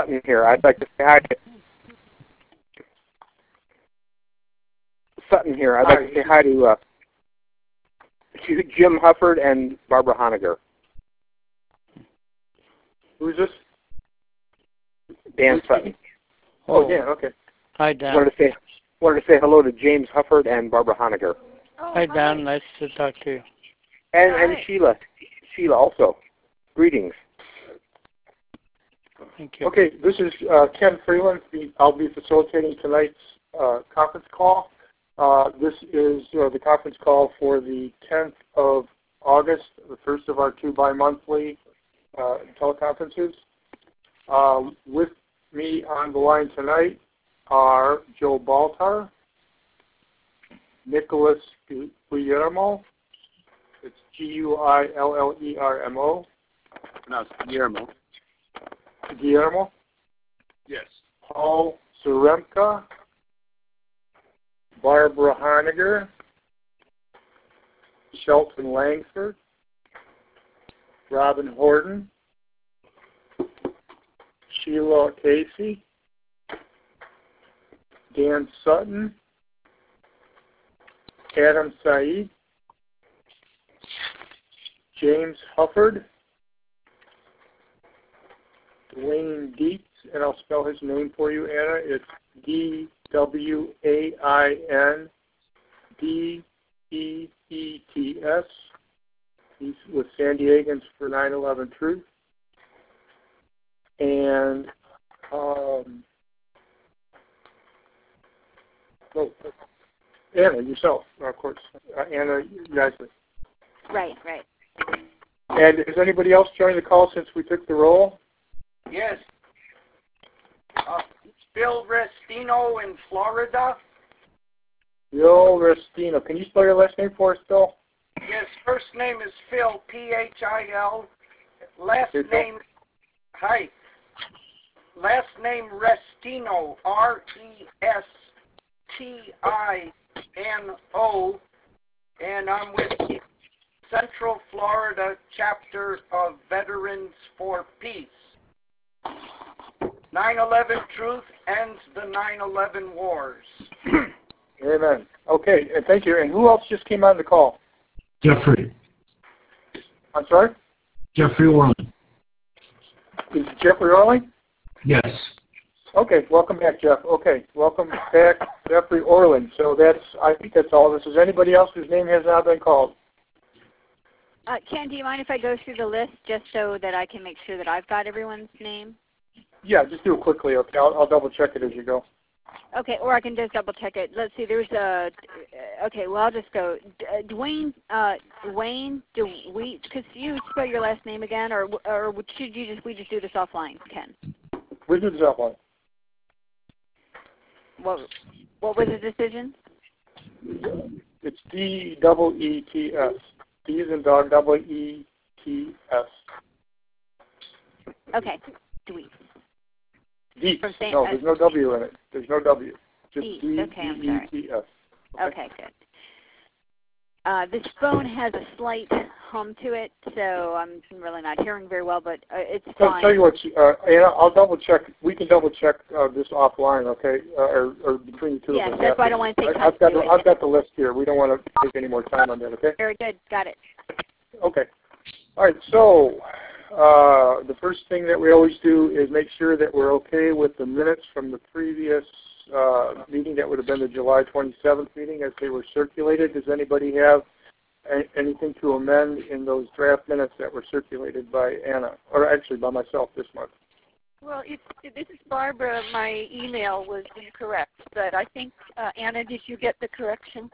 Sutton here. I'd like to say hi to Sutton here. I'd like to say hi to Jim Hufford and Barbara Honegger. Who's this? Dan Sutton. Oh, Dan. Okay. Hi, Dan. Wanted to say hello to James Hufford and Barbara Honegger. Oh, Hi, Dan. Nice to talk to you. And Sheila. Sheila also. Greetings. Thank you. Okay, this is Ken Freeland. I'll be facilitating tonight's conference call. This is the conference call for the 10th of August, the first of our 2 bi-monthly teleconferences. With me on the line tonight are Joe Baltar, Nicholas Guillermo. It's Guillermo. No, it's Guillermo. Guillermo. Yes. Paul Zaremka, Barbara Honegger, Shelton Langford, Robin Horton, Sheila Casey, Dan Sutton, Adam Said, James Hufford, Dwayne Dietz, and I'll spell his name for you, Anna. It's D-W-A-I-N-D-E-E-T-S. He's with San Diegans for 9/11 Truth. And Anna, yourself, of course. Anna Yaisley. Right. And has anybody else joined the call since we took the roll? Yes. Bill Restino in Florida. Bill Restino. Can you spell your last name for us, Bill? Yes, first name is Phil, P-H-I-L. Last name, hi. Last name Restino, R-E-S-T-I-N-O. And I'm with Central Florida chapter of Veterans for Peace. 9/11 Truth ends the 9/11 wars. Amen. Okay, and thank you. And who else just came on the call? Jeffrey. I'm sorry? Jeffrey Orland. Is it Jeffrey Orling? Yes. Okay, welcome back, Jeff. Okay, welcome back, Jeffrey Orland. So I think that's all of this. Is anybody else whose name has not been called? Ken, do you mind if I go through the list just so that I can make sure that I've got everyone's name? Yeah, just do it quickly, okay? I'll double check it as you go. Okay, or I can just double check it. Let's see, there's okay, well, I'll just go. Dwayne, could you spell your last name again, or should we just do this offline, Ken? We do this offline. What was the decision? It's D-E-E-T-S. D is in dog, W-E-T-S. Okay, Dweet. Dietz. No, there's no W in it. There's no W. Just D-E-E-T-S. Okay, good. This phone has a slight hum to it, so I'm really not hearing very well, but it's fine. I'll tell you what, Anna, I'll double check. We can double check this offline, okay, or between the two of us. Yes, that's why I don't want to take time I've got the list here. We don't want to take any more time on that, okay? Very good. Got it. Okay. All right, so the first thing that we always do is make sure that we're okay with the minutes from the previous meeting. That would have been the July 27th meeting as they were circulated. Does anybody have anything to amend in those draft minutes that were circulated by Anna, or actually by myself this month? Well, this is Barbara. My email was incorrect, but I think, Anna, did you get the correction?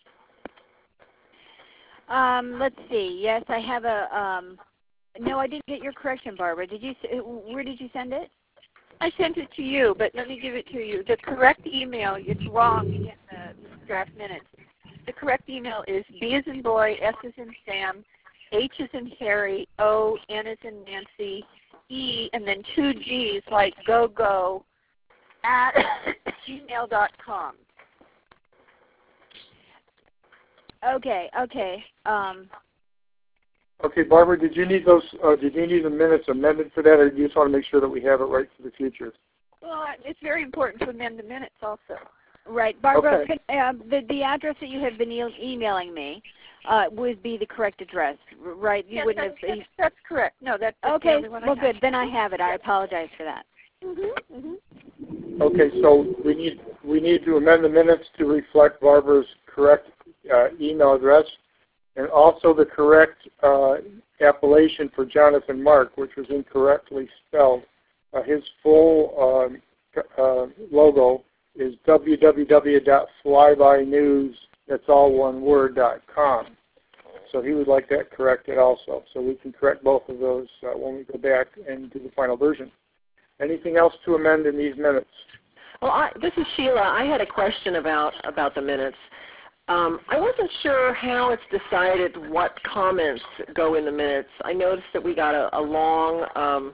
Let's see. Yes, I have a, no, I didn't get your correction, Barbara. Where did you send it? I sent it to you, but let me give it to you. The correct email, it's wrong in the draft minutes. The correct email is B as in boy, S as in Sam, H as in Harry, O, N as in Nancy, E, and then 2 G's like go, at gmail.com. Okay. Okay, Barbara, did you need those? Did you need the minutes amended for that, or do you just want to make sure that we have it right for the future? Well, it's very important to amend the minutes also. Right, Barbara. Okay. The address that you have been emailing me would be the correct address, right? You Yes, wouldn't have. that's correct. No, that's the Okay. only one I Well, have. good. Then I have it. I apologize for that. Okay, so we need to amend the minutes to reflect Barbara's correct email address, and also the correct appellation for Jonathan Mark, which was incorrectly spelled. His full logo is www.flybynews, that's all one word, .com. So he would like that corrected also. So we can correct both of those when we go back and do the final version. Anything else to amend in these minutes? Well, this is Sheila. I had a question about the minutes. I wasn't sure how it's decided what comments go in the minutes. I noticed that we got a long,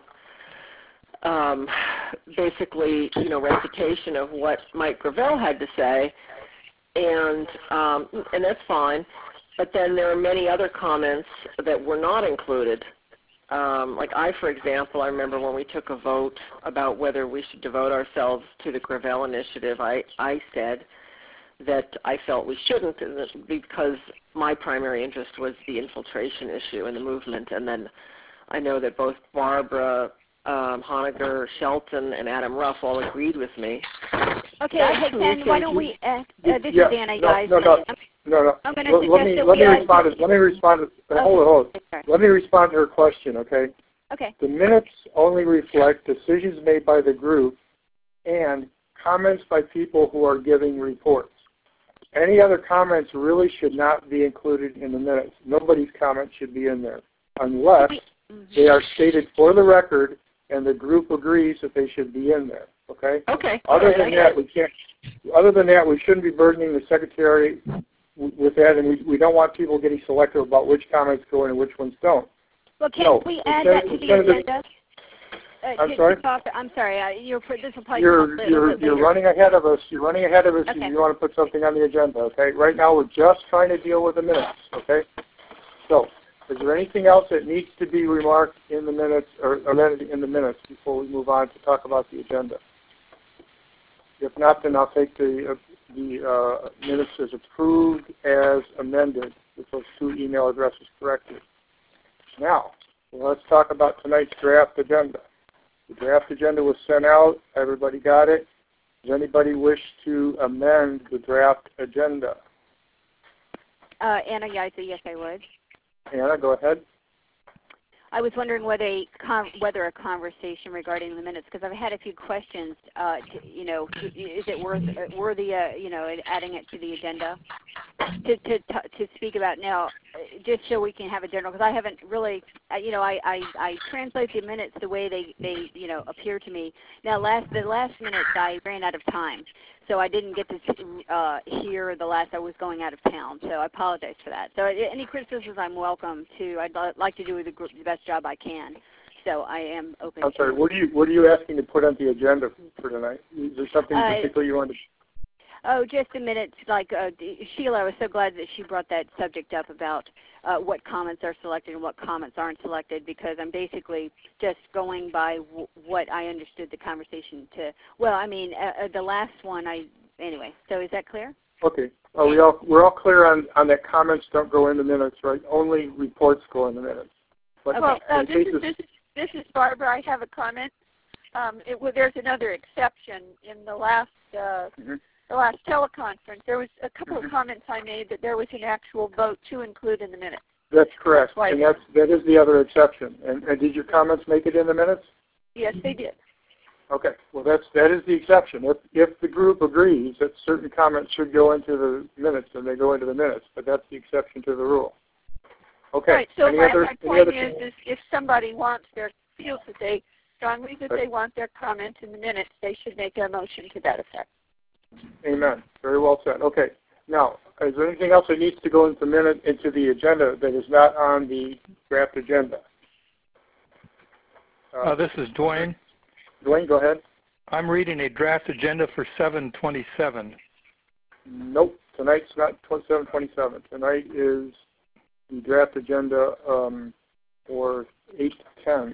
basically, recitation of what Mike Gravel had to say, and that's fine. But then there are many other comments that were not included. Like for example, I remember when we took a vote about whether we should devote ourselves to the Gravel Initiative, I said that I felt we shouldn't because my primary interest was the infiltration issue in the movement. And then I know that both Barbara Honegger, Shelton, and Adam Ruff all agreed with me. Okay, hey, Ken, why don't we, this is Anna, guys. No. I'm going to Let suggest me that respond. Let me respond. Hold. Let me respond to her question, okay? Okay. The minutes only reflect decisions made by the group and comments by people who are giving reports. Any other comments really should not be included in the minutes. Nobody's comments should be in there unless they are stated for the record and the group agrees that they should be in there. Okay? Okay. Other than that, we can't. Other than that, we shouldn't be burdening the secretary with that, and we don't want people getting selective about which comments go in and which ones don't. Well, can we add that to the agenda? I'm sorry. I'm sorry. This will probably You're running ahead of us. You're running ahead of us, okay. and you want to put something on the agenda. Okay. Right now, we're just trying to deal with the minutes. Okay. So, is there anything else that needs to be remarked in the minutes or amended in the minutes before we move on to talk about the agenda? If not, then I'll take the minutes as approved as amended with those two email addresses corrected. Now, let's talk about tonight's draft agenda. The draft agenda was sent out. Everybody got it. Does anybody wish to amend the draft agenda? Anna, yes, I would. Anna, go ahead. I was wondering whether a conversation regarding the minutes, because I've had a few questions. Is it worthy, adding it to the agenda to speak about now, just so we can have a general? Because I haven't really, I translate the minutes the way they appear to me. Now, the last minutes I ran out of time, so I didn't get to hear the last. I was going out of town, so I apologize for that. So any criticisms I'm welcome to. I'd like to do the best job I can. So I am open. I'm sorry. What are you asking to put on the agenda for tonight? Is there something particular you want to? Oh, just a minute. Sheila, I was so glad that she brought that subject up about what comments are selected and what comments aren't selected, because I'm basically just going by what I understood the conversation to. Well, I mean, the last one, anyway. So is that clear? Okay. We're all clear on that comments don't go in the minutes, right? Only reports go in the minutes. But this is Barbara. I have a comment. There's another exception in the last the last teleconference. There was a couple of comments I made that there was an actual vote to include in the minutes. That's correct, and that is the other exception. And did your comments make it in the minutes? Yes, they did. Okay. Well, that is the exception. If the group agrees that certain comments should go into the minutes, then they go into the minutes. But that's the exception to the rule. Okay. Right. So my point is, if somebody feels that they strongly they want their comment in the minutes, they should make a motion to that effect. Amen. Very well said. Okay. Now, is there anything else that needs to go into the agenda that is not on the draft agenda? This is Dwayne. Dwayne, go ahead. I'm reading a draft agenda for 7/27. Nope. Tonight's not 7/27. Tonight is the draft agenda or 8 to 10.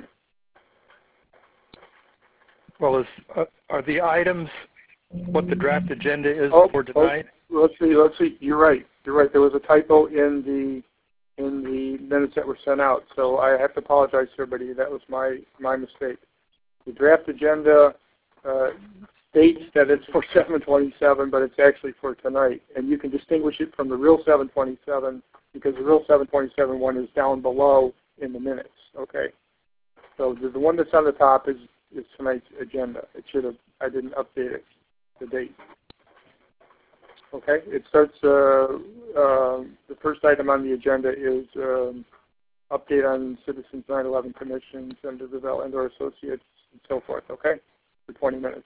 Well, are the items what the draft agenda is for tonight? Let's see. You're right. There was a typo in the minutes that were sent out, so I have to apologize to everybody. That was my mistake. The draft agenda states that it's for 7/27, but it's actually for tonight, and you can distinguish it from the real 7/27 because the real 7/27 one is down below in the minutes. Okay, so the one that's on the top is tonight's agenda. I didn't update it, the date. Okay, it starts, the first item on the agenda is update on Citizens 9/11 Commission, Senator Gravel and or Associates, and so forth, okay, for 20 minutes.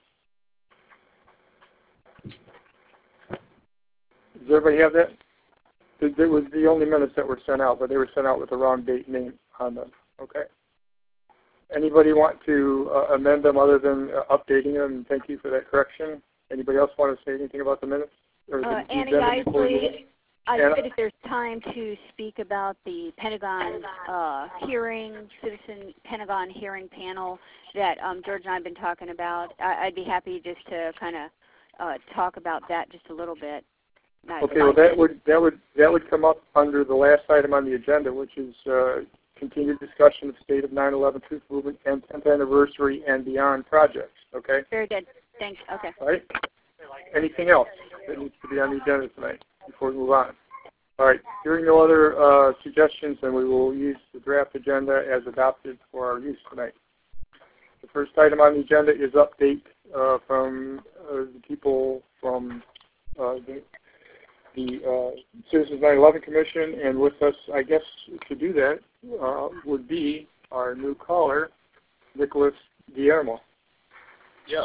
Does everybody have that? It was the only minutes that were sent out, but they were sent out with the wrong date and name on them, okay? Anybody want to amend them other than updating them? Thank you for that correction. Anybody else want to say anything about the minutes? Annie Isley, I said if there's time to speak about the Pentagon Pentagon hearing panel that George and I have been talking about, I'd be happy just to kind of talk about that just a little bit. Okay, well that would come up under the last item on the agenda, which is continued discussion of state of 9/11 Truth Movement and 10th anniversary and beyond projects. Okay. Very good. Thanks. Okay. All right. Anything else that needs to be on the agenda tonight before we move on? All right. Hearing no other suggestions, then we will use the draft agenda as adopted for our use tonight. The first item on the agenda is update from the people from the Citizens 9/11 Commission, and with us, I guess, to do that would be our new caller, Nicholas Guillermo. Yeah.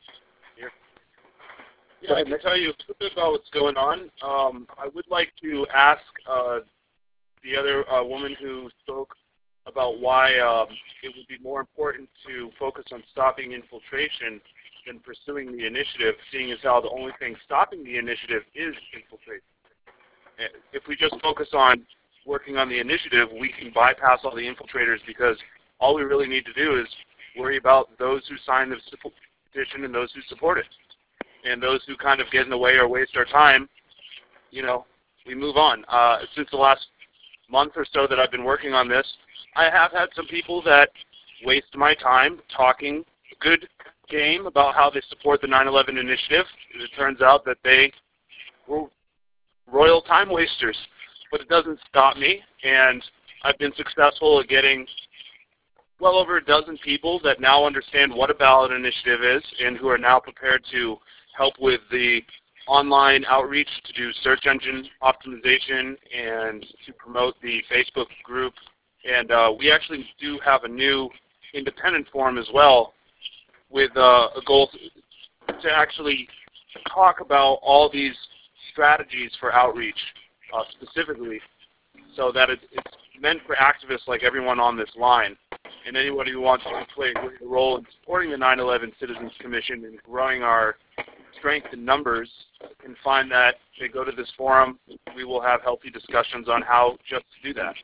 Yeah, I can tell you a little bit about what's going on. I would like to ask the other woman who spoke about why it would be more important to focus on stopping infiltration than pursuing the initiative, seeing as how the only thing stopping the initiative is infiltration. If we just focus on working on the initiative, we can bypass all the infiltrators because all we really need to do is worry about those who sign the petition and those who support it. And those who kind of get in the way or waste our time, you know, we move on. Since the last month or so that I've been working on this, I have had some people that waste my time talking good game about how they support the 9/11 initiative. It turns out that they were royal time wasters, but it doesn't stop me, and I've been successful at getting well over a dozen people that now understand what a ballot initiative is and who are now prepared to help with the online outreach to do search engine optimization and to promote the Facebook group. And we actually do have a new independent forum as well with a goal to actually talk about all these strategies for outreach specifically so that it's meant for activists like everyone on this line. And anybody who wants to play a great role in supporting the 9/11 Citizens Commission and growing our strength in numbers can find that they go to this forum. We will have healthy discussions on how just to do that.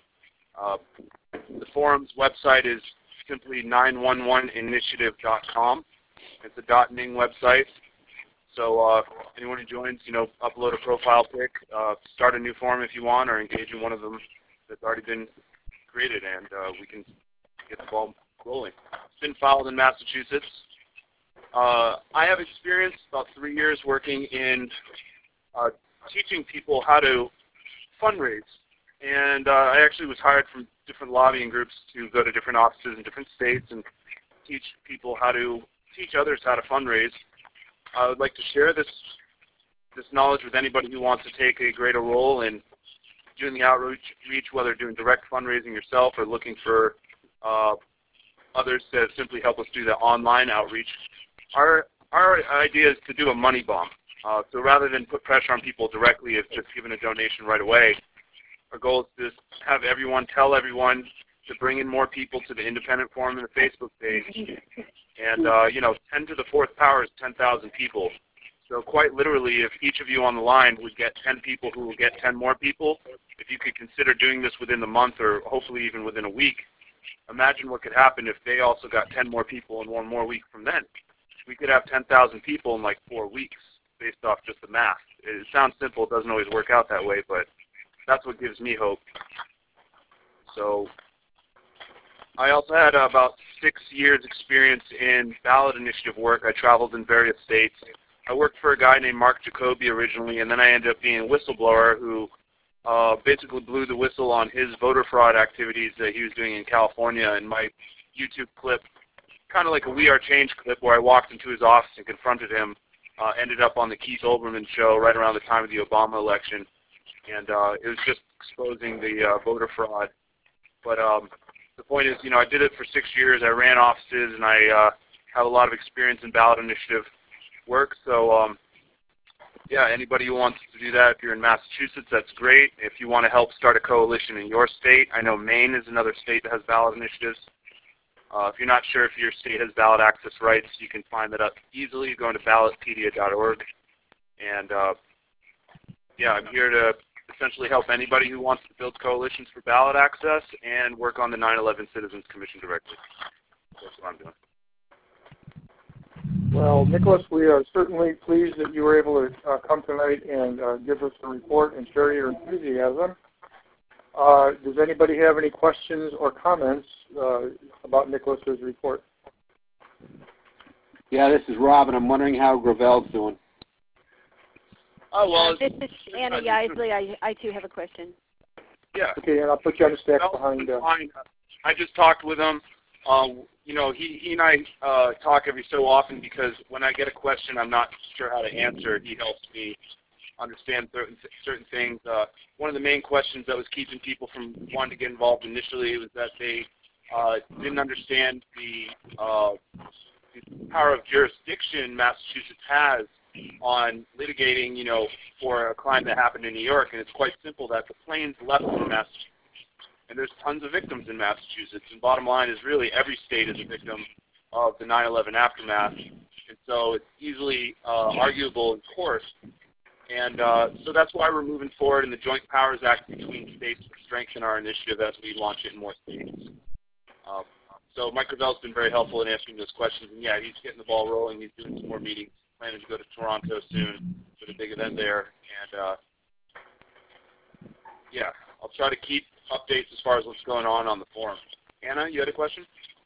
The forum's website is simply 911initiative.com. It's a .ning website. So anyone who joins, you know, upload a profile pic, start a new forum if you want, or engage in one of them that's already been created, and we can get the ball rolling. It's been filed in Massachusetts. I have experience, about 3 years, working in teaching people how to fundraise. And I actually was hired from different lobbying groups to go to different offices in different states and teach people how to teach others how to fundraise. I would like to share this knowledge with anybody who wants to take a greater role in doing the outreach, whether doing direct fundraising yourself or looking for others to simply help us do the online outreach. Our idea is to do a money bomb. So rather than put pressure on people directly of just giving a donation right away, our goal is to just have everyone tell everyone to bring in more people to the independent forum and the Facebook page. And, you know, 10 to the fourth power is 10,000 people. So quite literally, if each of you on the line would get 10 people who will get 10 more people, if you could consider doing this within the month or hopefully even within a week, imagine what could happen if they also got 10 more people in one more week from then. We could have 10,000 people in like 4 weeks based off just the math. It sounds simple. It doesn't always work out that way, but that's what gives me hope. So I also had about 6 years experience in ballot initiative work. I traveled in various states. I worked for a guy named Mark Jacoby originally, and then I ended up being a whistleblower who basically blew the whistle on his voter fraud activities that he was doing in California. And my YouTube clip, kind of like a We Are Change clip where I walked into his office and confronted him, ended up on the Keith Olbermann show right around the time of the Obama election. And it was just exposing the voter fraud. But the point is, I did it for 6 years. I ran offices, and I have a lot of experience in ballot initiative work. So, yeah, anybody who wants to do that, if you're in Massachusetts, that's great. If you want to help start a coalition in your state, I know Maine is another state that has ballot initiatives. If you're not sure if your state has ballot access rights, you can find that out easily going to ballotpedia.org. And, yeah, I'm here to essentially help anybody who wants to build coalitions for ballot access and work on the 9/11 Citizens Commission directly. That's what I'm doing. Well, Nicholas, we are certainly pleased that you were able to come tonight and give us a report and share your enthusiasm. Does anybody have any questions or comments about Nicholas's report? Yeah, this is Rob, and I'm wondering how Gravel's doing. Oh, well, this is Anna Yaisley. I too have a question. Yeah. Okay, and I'll put you on the stack behind. I just talked with him. He and I talk every so often because when I get a question I'm not sure how to answer, he helps me understand certain things. One of the main questions that was keeping people from wanting to get involved initially was that they didn't understand the power of jurisdiction Massachusetts has on litigating, for a crime that happened in New York. And it's quite simple that the planes left from Massachusetts. And there's tons of victims in Massachusetts. And bottom line is really every state is a victim of the 9/11 aftermath. And so it's easily arguable in court. And so that's why we're moving forward in the Joint Powers Act between states to strengthen our initiative as we launch it in more states. So Mike Gravel's been very helpful in answering those questions. And, yeah, he's getting the ball rolling. He's doing some more meetings. Planning to go to Toronto soon for the big event there. And, yeah, I'll try to keep updates as far as what's going on the forum. Anna, you had a question?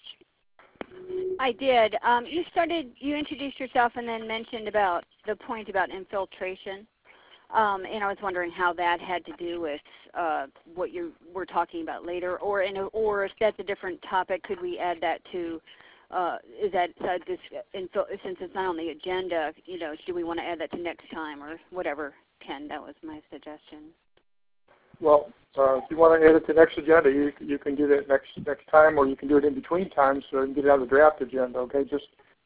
I did. You introduced yourself and then mentioned about the point about infiltration. And I was wondering how that had to do with what you were talking about later, or if that's a different topic, could we add that to? Is that since it's not on the agenda? Do we want to add that to next time or whatever? Ken, that was my suggestion. Well, if you want to add it to next agenda, you can do that next time, or you can do it in between times so you can get it on the draft agenda. Okay, just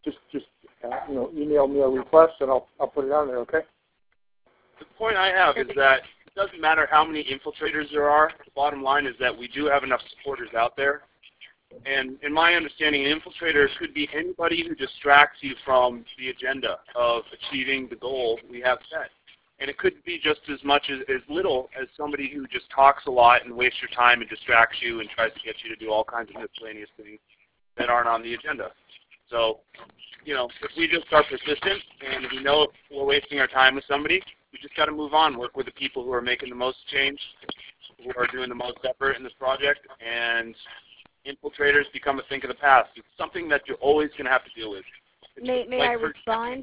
email me a request and I'll put it on there. Okay. The point I have is that it doesn't matter how many infiltrators there are. The bottom line is that we do have enough supporters out there. And in my understanding, an infiltrator could be anybody who distracts you from the agenda of achieving the goal we have set. And it could be just as much as little as somebody who just talks a lot and wastes your time and distracts you and tries to get you to do all kinds of miscellaneous things that aren't on the agenda. So, if we just are persistent and we know if we're wasting our time with somebody, we just got to move on, work with the people who are making the most change, who are doing the most effort in this project, and infiltrators become a thing of the past. It's something that you're always going to have to deal with. May I respond?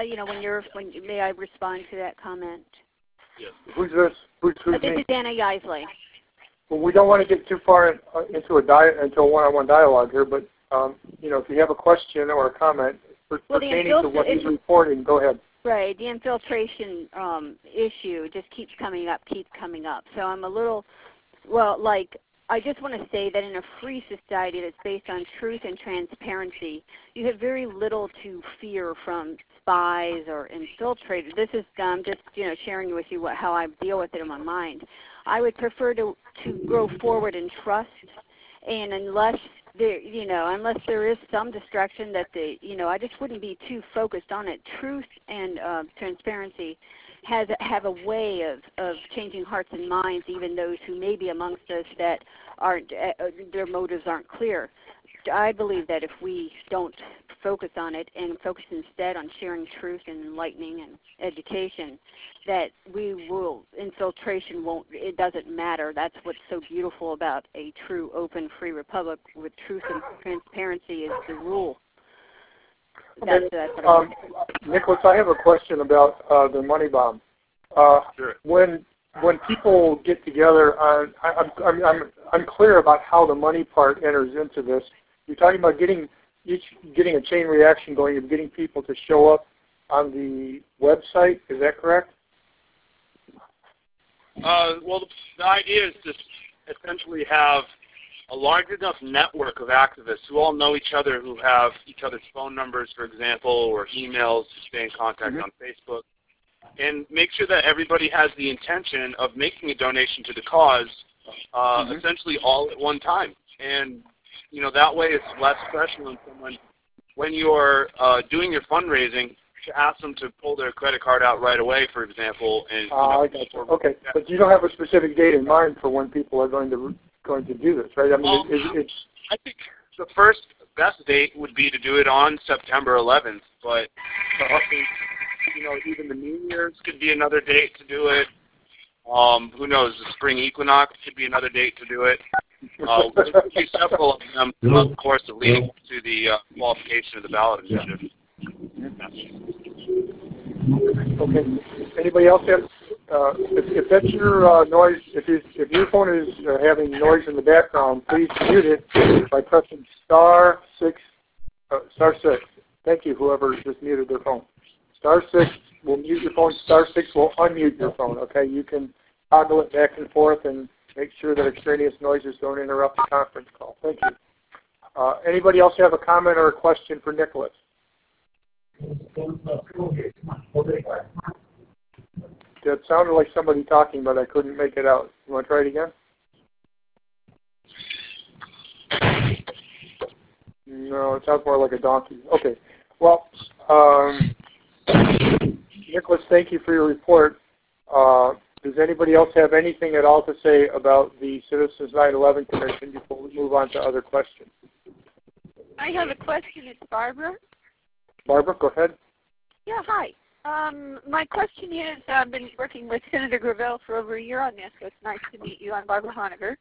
May I respond to that comment? Yes. Who's this? Who's this is Anna Yaisley. Well, we don't want to get too far into a one-on-one dialogue here, but if you have a question or a comment pertaining to what he's reporting, go ahead. Right. The infiltration issue just keeps coming up. So I'm a little, I just want to say that in a free society that's based on truth and transparency, you have very little to fear from spies or infiltrators. This is just sharing with you how I deal with it in my mind. I would prefer to go forward in trust, and unless there is some distraction that I just wouldn't be too focused on it. Truth and transparency have a way of changing hearts and minds, even those who may be amongst us that aren't their motives aren't clear. I believe that if we don't focus on it and focus instead on sharing truth and enlightening and education, that we will, infiltration won't, it doesn't matter. That's what's so beautiful about a true, open, free republic with truth and transparency is the rule. Okay. Nicholas, I have a question about the money bomb. Sure. When people get together, I'm clear about how the money part enters into this. You're talking about getting a chain reaction going and getting people to show up on the website. Is that correct? Well, the idea is to essentially have a large enough network of activists who all know each other, who have each other's phone numbers, for example, or emails to stay in contact on Facebook, and make sure that everybody has the intention of making a donation to the cause, essentially all at one time. And that way it's less pressure on someone when you're doing your fundraising to ask them to pull their credit card out right away, for example. And I got you. Okay, but you don't have a specific date in mind for when people are going to do this, right? I mean, I think the first best date would be to do it on September 11th, but I think, even the New Year's could be another date to do it. Who knows? The spring equinox could be another date to do it. There could be several of them throughout the course of leading to the qualification of the ballot initiative. Okay. Anybody else have? If that's your noise, if your phone is having noise in the background, please mute it by pressing *6. Thank you, whoever just muted their phone. *6 will mute your phone. *6 will unmute your phone. Okay, you can toggle it back and forth and make sure that extraneous noises don't interrupt the conference call. Thank you. Anybody else have a comment or a question for Nicholas? That sounded like somebody talking, but I couldn't make it out. You want to try it again? No, it sounds more like a donkey. Okay. Well, Nicholas, thank you for your report. Does anybody else have anything at all to say about the Citizens 9/11 Commission before we move on to other questions? I have a question. It's Barbara. Barbara, go ahead. Yeah, hi. My question is, I've been working with Senator Gravel for over a year on this, so it's nice to meet you. I'm Barbara Honegger.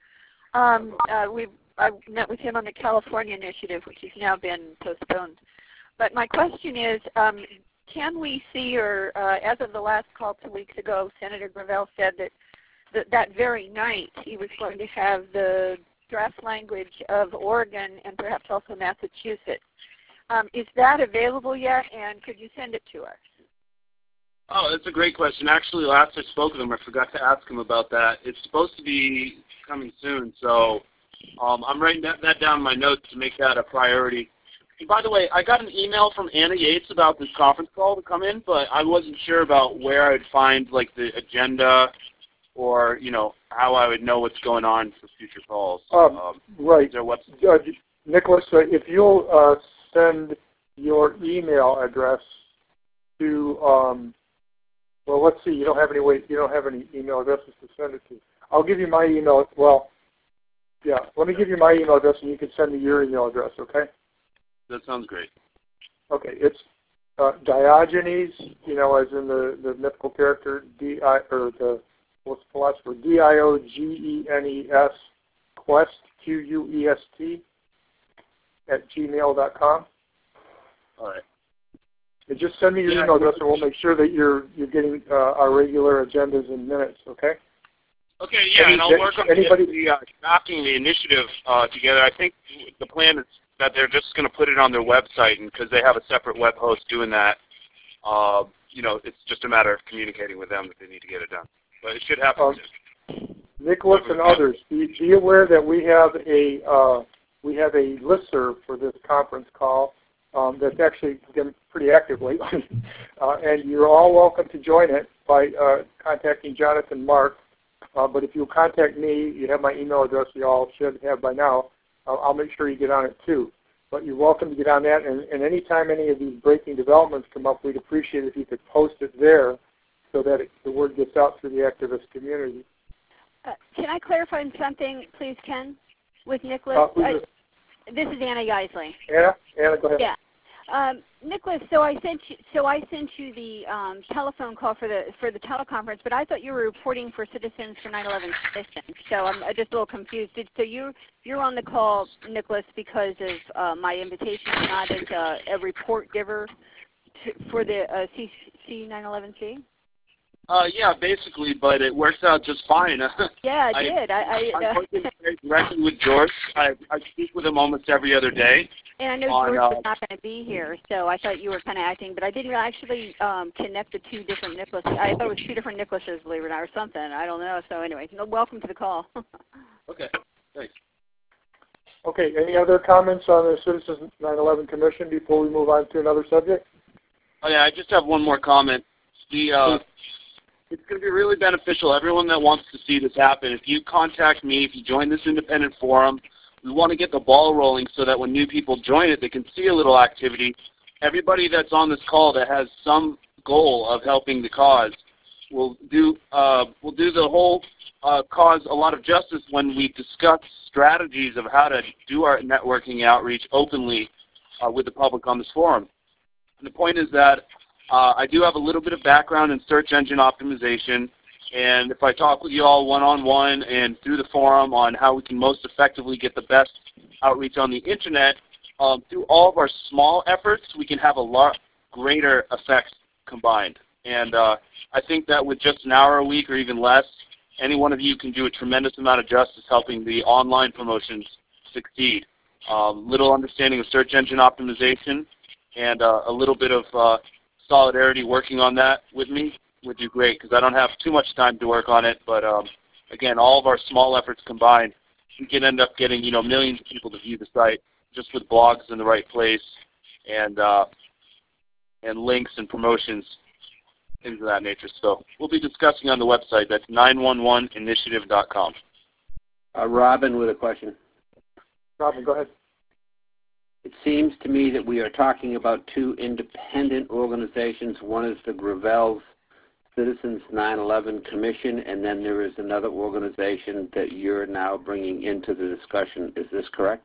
I met with him on the California initiative, which has now been postponed. But my question is, can we see, or as of the last call 2 weeks ago, Senator Gravel said that very night he was going to have the draft language of Oregon and perhaps also Massachusetts. Is that available yet, and could you send it to us? Oh, that's a great question. Actually, last I spoke with him, I forgot to ask him about that. It's supposed to be coming soon, so I'm writing that down in my notes to make that a priority. And by the way, I got an email from Anna Yates about this conference call to come in, but I wasn't sure about where I would find, like, the agenda or, how I would know what's going on for future calls. Right. Nicholas, if you'll send your email address to, well, let's see, you don't have any email addresses to send it to. I'll give you my email. Well, yeah, let me give you my email address, and you can send me your email address, okay? That sounds great. Okay, it's Diogenes, as in the mythical character, what's the philosopher? Diogenes Quest, Quest, @gmail.com. All right. And just send me your email address, and we'll make sure that you're getting our regular agendas in minutes. Okay. Okay. Yeah, and I'll work on drafting the initiative together. I think the plan is that they're just going to put it on their website, and because they have a separate web host doing that, it's just a matter of communicating with them that they need to get it done. But it should happen soon. Nicholas and others, be aware that we have a listserv for this conference call that's actually been pretty active lately, and you're all welcome to join it by contacting Jonathan Mark. But if you contact me, you have my email address. You all should have by now. I'll make sure you get on it too. But you're welcome to get on that. And anytime any of these breaking developments come up, we'd appreciate it if you could post it there. so that the word gets out through the activist community. Can I clarify something, please, Ken, with Nicholas? This is Anna Yeisley. Anna, go ahead. Yeah. Nicholas, so I sent you the telephone call for the teleconference, but I thought you were reporting for Citizens for 9/11 Commission. So I'm just a little confused. So you're on the call, Nicholas, because of my invitation, not as a report giver for the C9/11C. Yeah, basically, but it works out just fine. Yeah, it did. I'm working very directly with George. I speak with him almost every other day. And I know George was not going to be here, so I thought you were kind of acting, but I didn't actually connect the two different Nicholases. I thought it was two different Nicholases, believe it or not, or something. I don't know. So anyway, welcome to the call. Okay, thanks. Okay, any other comments on the Citizens 9/11 Commission before we move on to another subject? Oh yeah, I just have one more comment. It's going to be really beneficial. Everyone that wants to see this happen, if you contact me, if you join this independent forum, we want to get the ball rolling so that when new people join it, they can see a little activity. Everybody that's on this call that has some goal of helping the cause will do the whole cause a lot of justice when we discuss strategies of how to do our networking outreach openly with the public on this forum. And the point is that I do have a little bit of background in search engine optimization, and if I talk with you all one-on-one and through the forum on how we can most effectively get the best outreach on the Internet, through all of our small efforts, we can have a lot greater effects combined. And I think that with just an hour a week or even less, any one of you can do a tremendous amount of justice helping the online promotions succeed. Little understanding of search engine optimization and a little bit of solidarity working on that with me would do great, because I don't have too much time to work on it. But again, all of our small efforts combined, we can end up getting millions of people to view the site just with blogs in the right place and links and promotions, things of that nature. So we'll be discussing on the website. That's 911initiative.com. Robin with a question. Robin, go ahead. It seems to me that we are talking about two independent organizations. One is the Gravel's Citizens 9/11 Commission, and then there is another organization that you're now bringing into the discussion. Is this correct?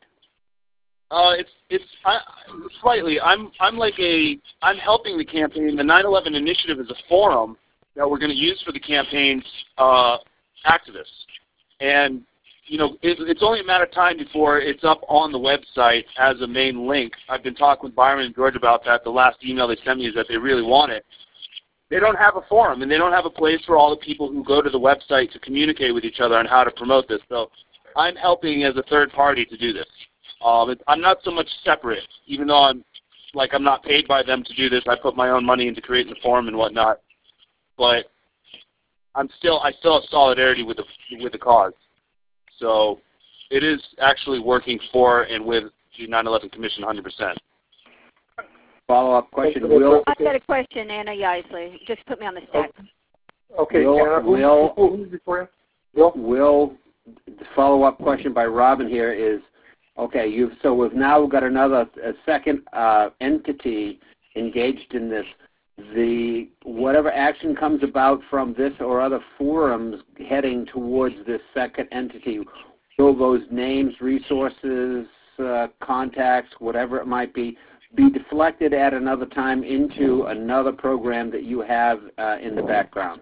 Slightly. I'm helping the campaign. The 9/11 Initiative is a forum that we're going to use for the campaign's activists, and it's only a matter of time before it's up on the website as a main link. I've been talking with Byron and George about that. The last email they sent me is that they really want it. They don't have a forum, and they don't have a place for all the people who go to the website to communicate with each other on how to promote this. So I'm helping as a third party to do this. I'm not so much separate, even though I'm not paid by them to do this. I put my own money into creating the forum and whatnot. But I still have solidarity with the cause. So it is actually working for and with the 9/11 Commission 100%. Follow-up question. I've got a question, Anna Yeisley. Just put me on the stack. Okay, Anna, who's before you? Will, the follow-up question by Robin here is, okay, we've now got a second entity engaged in this. Whatever action comes about from this or other forums heading towards this second entity, will those names, resources, contacts, whatever it might be deflected at another time into another program that you have in the background?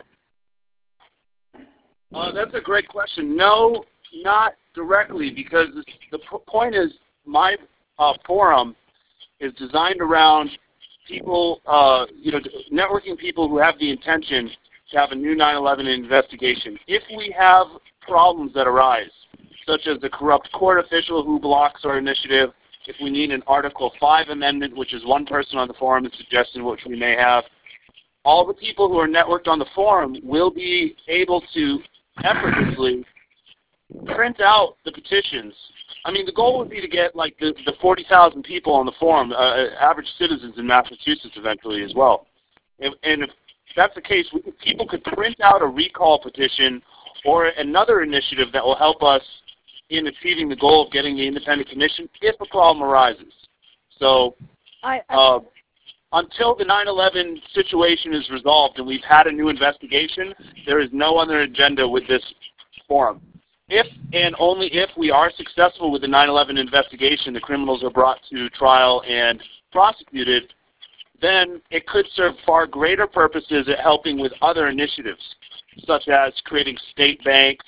That's a great question. No, not directly, because the point is my forum is designed around people, networking people who have the intention to have a new 9/11 investigation. If we have problems that arise, such as a corrupt court official who blocks our initiative, if we need an Article 5 amendment, which is one person on the forum is suggesting, which we may have, all the people who are networked on the forum will be able to effortlessly print out the petitions. I mean, the goal would be to get the 40,000 people on the forum, average citizens in Massachusetts eventually as well. And if that's the case, people could print out a recall petition or another initiative that will help us in achieving the goal of getting the independent commission if a problem arises. So until the 9/11 situation is resolved and we've had a new investigation, there is no other agenda with this forum. If and only if we are successful with the 9/11 investigation, the criminals are brought to trial and prosecuted, then it could serve far greater purposes at helping with other initiatives, such as creating state banks,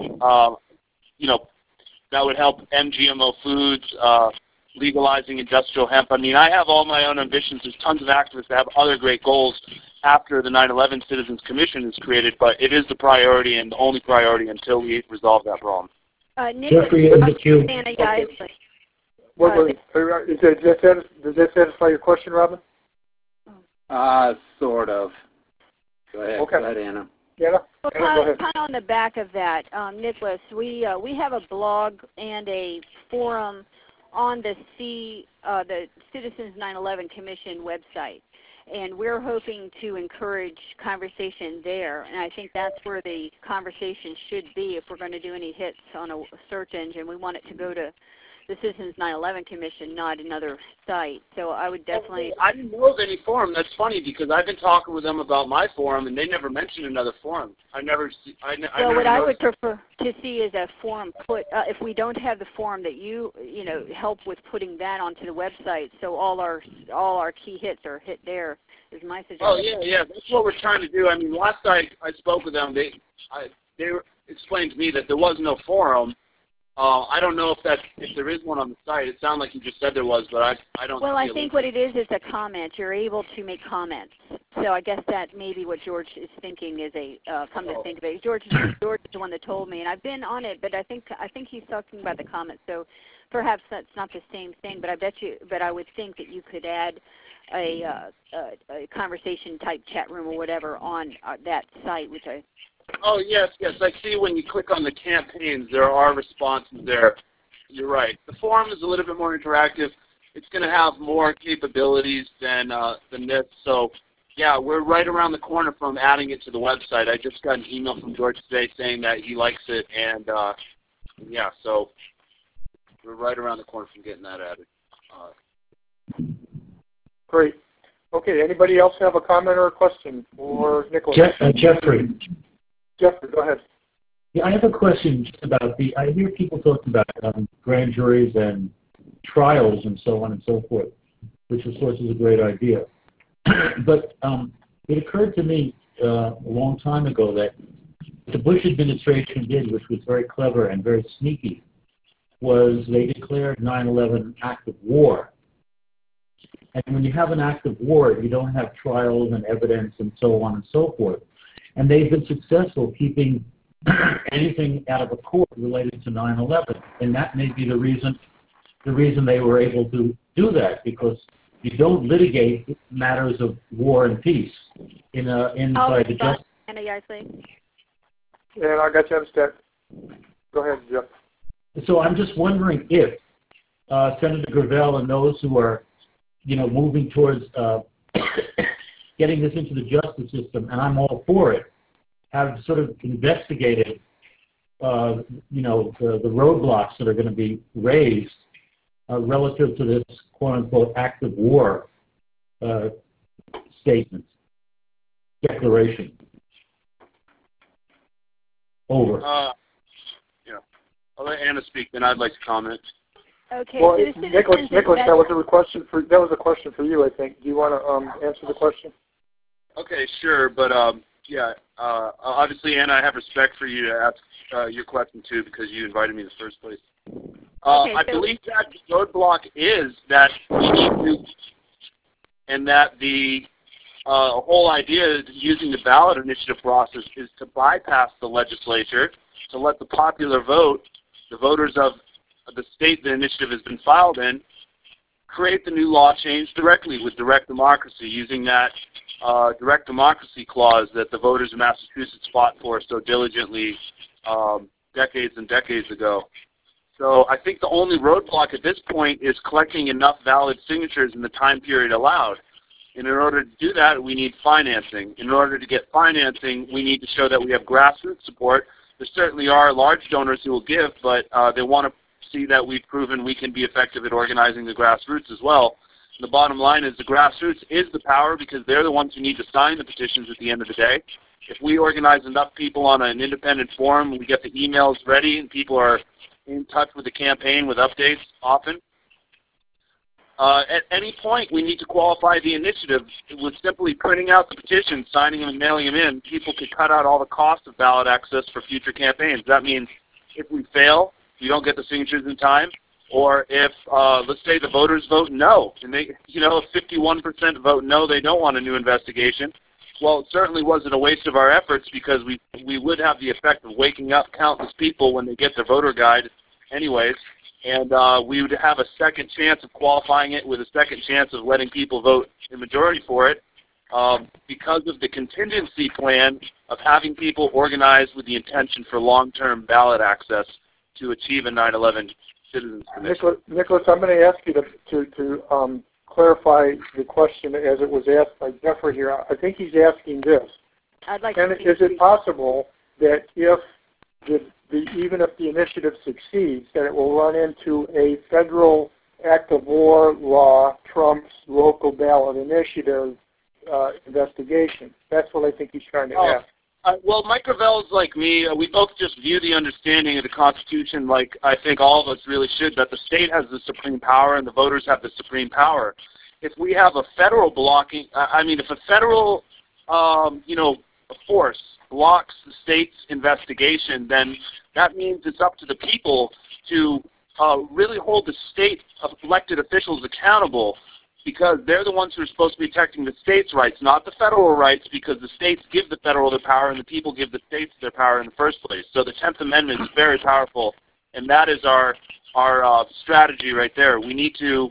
that would help end GMO foods, legalizing industrial hemp. I mean, I have all my own ambitions. There's tons of activists that have other great goals after the 9/11 Citizens Commission is created, but it is the priority and the only priority until we resolve that problem. Jeffrey in the queue. Does that satisfy your question, Robin? Sort of. Go ahead. Okay. Go ahead, Anna. Yeah. Well, kind of on the back of that, Nicholas, we have a blog and a forum on the Citizens 9/11 Commission website, and we're hoping to encourage conversation there. And I think that's where the conversation should be if we're going to do any hits on a search engine. We want it to go to the Citizens 9/11 Commission, not another site. So I would definitely... I didn't know of any forum. That's funny because I've been talking with them about my forum, and they never mentioned another forum. What I would prefer to see is a forum put, if we don't have the forum, that you help with putting that onto the website so all our key hits are hit there, is my suggestion. Oh, yeah. That's what we're trying to do. I mean, last I spoke with them, they explained to me that there was no forum. I don't know if there is one on the site. It sounded like you just said there was, but I don't. Well, I think what it is a comment. You're able to make comments. So I guess that may be what George is thinking is come to think of it. George is the one that told me, and I've been on it, but I think he's talking about the comments. So perhaps that's not the same thing, but I would think that you could add a conversation type chat room or whatever on that site, which I. Oh, yes. I see when you click on the campaigns, there are responses there. You're right. The forum is a little bit more interactive. It's going to have more capabilities than this. So, yeah, we're right around the corner from adding it to the website. I just got an email from George today saying that he likes it, and, so we're right around the corner from getting that added. Great. Okay, anybody else have a comment or a question for Nicholas? Jeffrey. Jeffrey, go ahead. Yeah, I have a question just about I hear people talking about grand juries and trials and so on and so forth, which of course is a great idea. But it occurred to me a long time ago that the Bush administration did, which was very clever and very sneaky, was they declared 9/11 act of war. And when you have an act of war, you don't have trials and evidence and so on and so forth. And they've been successful keeping anything out of a court related to 9/11, and that may be the reason they were able to do that, because you don't litigate matters of war and peace inside the justice. And I got you understand. Go ahead, Jeff. So I'm just wondering if Senator Gravel and those who are, moving towards getting this into the justice system, and I'm all for it, have sort of investigated, the roadblocks that are going to be raised relative to this quote-unquote act of war statement, declaration. Over. I'll let Anna speak, then I'd like to comment. Okay. Well, Nicholas, that was a question for you, I think. Do you want to answer the question? Okay, sure, but obviously, Anna, I have respect for you to ask your question too, because you invited me in the first place. I believe that the roadblock is that we need to, and that the whole idea of using the ballot initiative process is to bypass the legislature, to let the popular vote, the voters of the state the initiative has been filed in, create the new law change directly with direct democracy, using that direct democracy clause that the voters of Massachusetts fought for so diligently decades and decades ago. So I think the only roadblock at this point is collecting enough valid signatures in the time period allowed. And in order to do that, we need financing. In order to get financing, we need to show that we have grassroots support. There certainly are large donors who will give, but they want to see that we've proven we can be effective at organizing the grassroots as well. The bottom line is the grassroots is the power because they're the ones who need to sign the petitions at the end of the day. If we organize enough people on an independent forum, we get the emails ready and people are in touch with the campaign with updates often. At any point, we need to qualify the initiative. With simply printing out the petitions, signing them, and mailing them in, people could cut out all the cost of ballot access for future campaigns. That means if we fail, we don't get the signatures in time, or if, let's say, the voters vote no, and they, if 51% vote no, they don't want a new investigation. Well, it certainly wasn't a waste of our efforts because we would have the effect of waking up countless people when they get their voter guide anyways. And we would have a second chance of qualifying it with a second chance of letting people vote in majority for it because of the contingency plan of having people organized with the intention for long-term ballot access to achieve a 9/11 Citizens Commission. Nicholas, I'm going to ask you to clarify the question as it was asked by Jeffrey here. I think he's asking this. I'd like and is it possible that if even if the initiative succeeds, that it will run into a federal act of war law trumps local ballot initiative investigation? That's what I think he's trying to ask. Well, Mike Gravel's like me. We both just view the understanding of the Constitution like I think all of us really should, that the state has the supreme power and the voters have the supreme power. If we have a federal blocking, if a federal, force blocks the state's investigation, then that means it's up to the people to really hold the state elected officials accountable because they're the ones who are supposed to be protecting the state's rights, not the federal rights, because the states give the federal their power and the people give the states their power in the first place. So the 10th Amendment is very powerful, and that is our strategy right there. We need to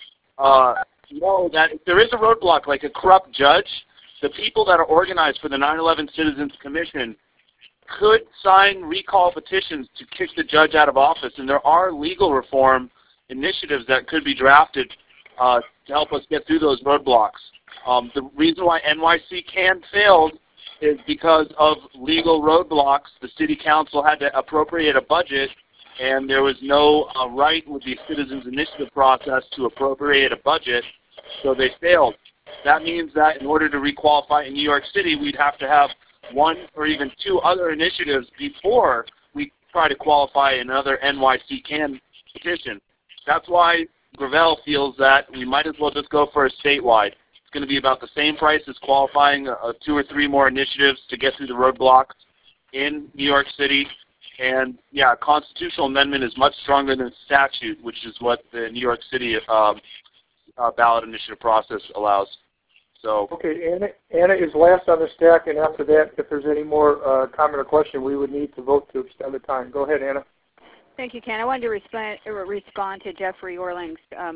know that if there is a roadblock, like a corrupt judge, the people that are organized for the 9/11 Citizens Commission could sign recall petitions to kick the judge out of office, and there are legal reform initiatives that could be drafted to help us get through those roadblocks. The reason why NYC can failed is because of legal roadblocks. The city council had to appropriate a budget, and there was no right with the Citizens Initiative process to appropriate a budget, so they failed. That means that in order to requalify in New York City, we'd have to have one or even two other initiatives before we try to qualify another NYC can petition. That's why Gravel feels that we might as well just go for a statewide. It's going to be about the same price as qualifying 2 or 3 more initiatives to get through the roadblocks in New York City. And, yeah, a constitutional amendment is much stronger than statute, which is what the New York City ballot initiative process allows. So. Okay, Anna is last on the stack, and after that, if there's any more comment or question, we would need to vote to extend the time. Go ahead, Anna. Thank you, Ken. I wanted to respond to Jeffrey Orling's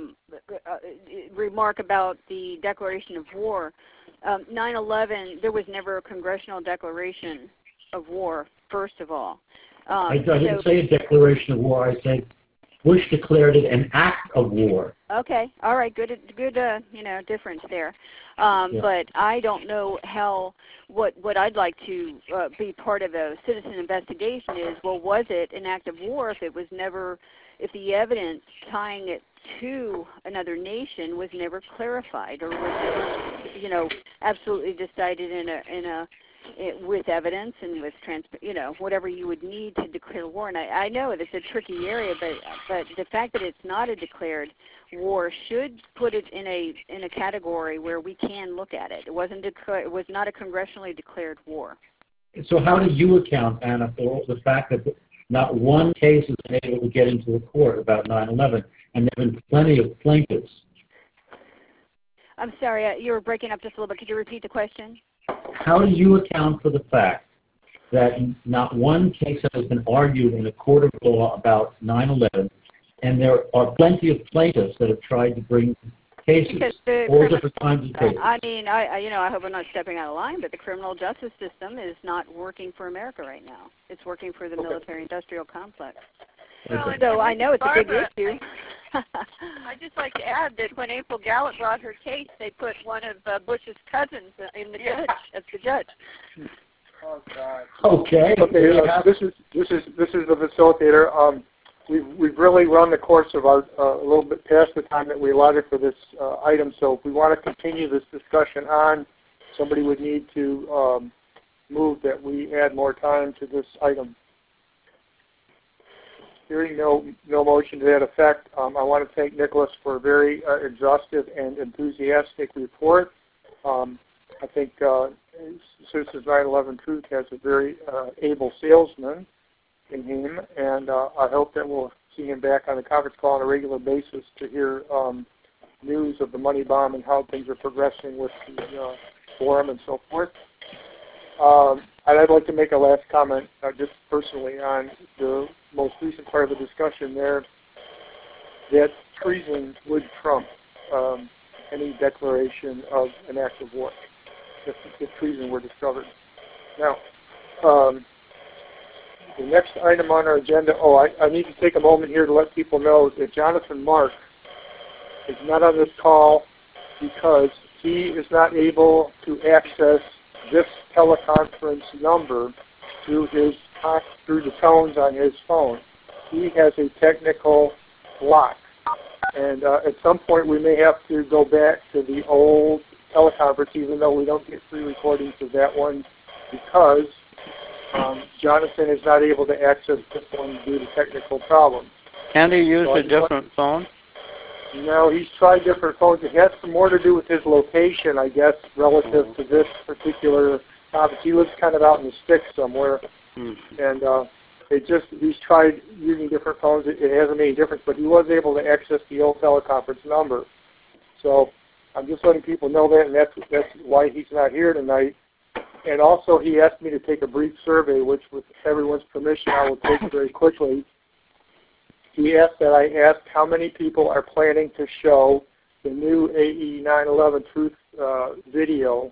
remark about the declaration of war. 9/11, there was never a congressional declaration of war, first of all. I didn't say a declaration of war. I said Bush declared it an act of war. Okay, all right, good, difference there. But I don't know how. What I'd like to be part of a citizen investigation is, well, was it an act of war if it was never, if the evidence tying it to another nation was never clarified or was never, absolutely decided with evidence and with whatever you would need to declare war. And I know it's a tricky area, but the fact that it's not a declared war should put it in a category where we can look at it. It was not a congressionally declared war. So how do you account, Anna, for the fact that not one case has been able to get into the court about 9/11, and there have been plenty of plaintiffs? I'm sorry, you were breaking up just a little bit. Could you repeat the question? How do you account for the fact that not one case has been argued in a court of law about 9/11, and there are plenty of plaintiffs that have tried to bring cases, all different kinds of cases? I hope I'm not stepping out of line, but the criminal justice system is not working for America right now. It's working for the military-industrial complex. Well, so I know it's a big issue. I'd just like to add that when April Gallant brought her case, they put one of Bush's cousins in the judge as the judge. Oh God. Okay. This is the facilitator. we've really run the course of our a little bit past the time that we allotted for this item. So if we want to continue this discussion on, somebody would need to move that we add more time to this item. Hearing no motion to that effect, I want to thank Nicholas for a very exhaustive and enthusiastic report. I think Citizens 9/11 Truth has a very able salesman in him, and I hope that we'll see him back on the conference call on a regular basis to hear news of the money bomb and how things are progressing with the forum and so forth. And I'd like to make a last comment just personally on the most recent part of the discussion there, that treason would trump any declaration of an act of war if treason were discovered. Now, the next item on our agenda, I need to take a moment here to let people know that Jonathan Mark is not on this call because he is not able to access this teleconference number through the tones on his phone. He has a technical block. And at some point we may have to go back to the old teleconference, even though we don't get free recordings of that one, because Jonathan is not able to access this one due to technical problems. Can't he use a different phone? No, he's tried different phones. It has some more to do with his location, I guess, relative to this particular topic. He lives kind of out in the sticks somewhere, and he's tried using different phones. It hasn't made any difference, but he was able to access the old teleconference number. So I'm just letting people know that, and that's why he's not here tonight. And also, he asked me to take a brief survey, which, with everyone's permission, I will take very quickly. He asked that I ask how many people are planning to show the new AE 9/11 Truth video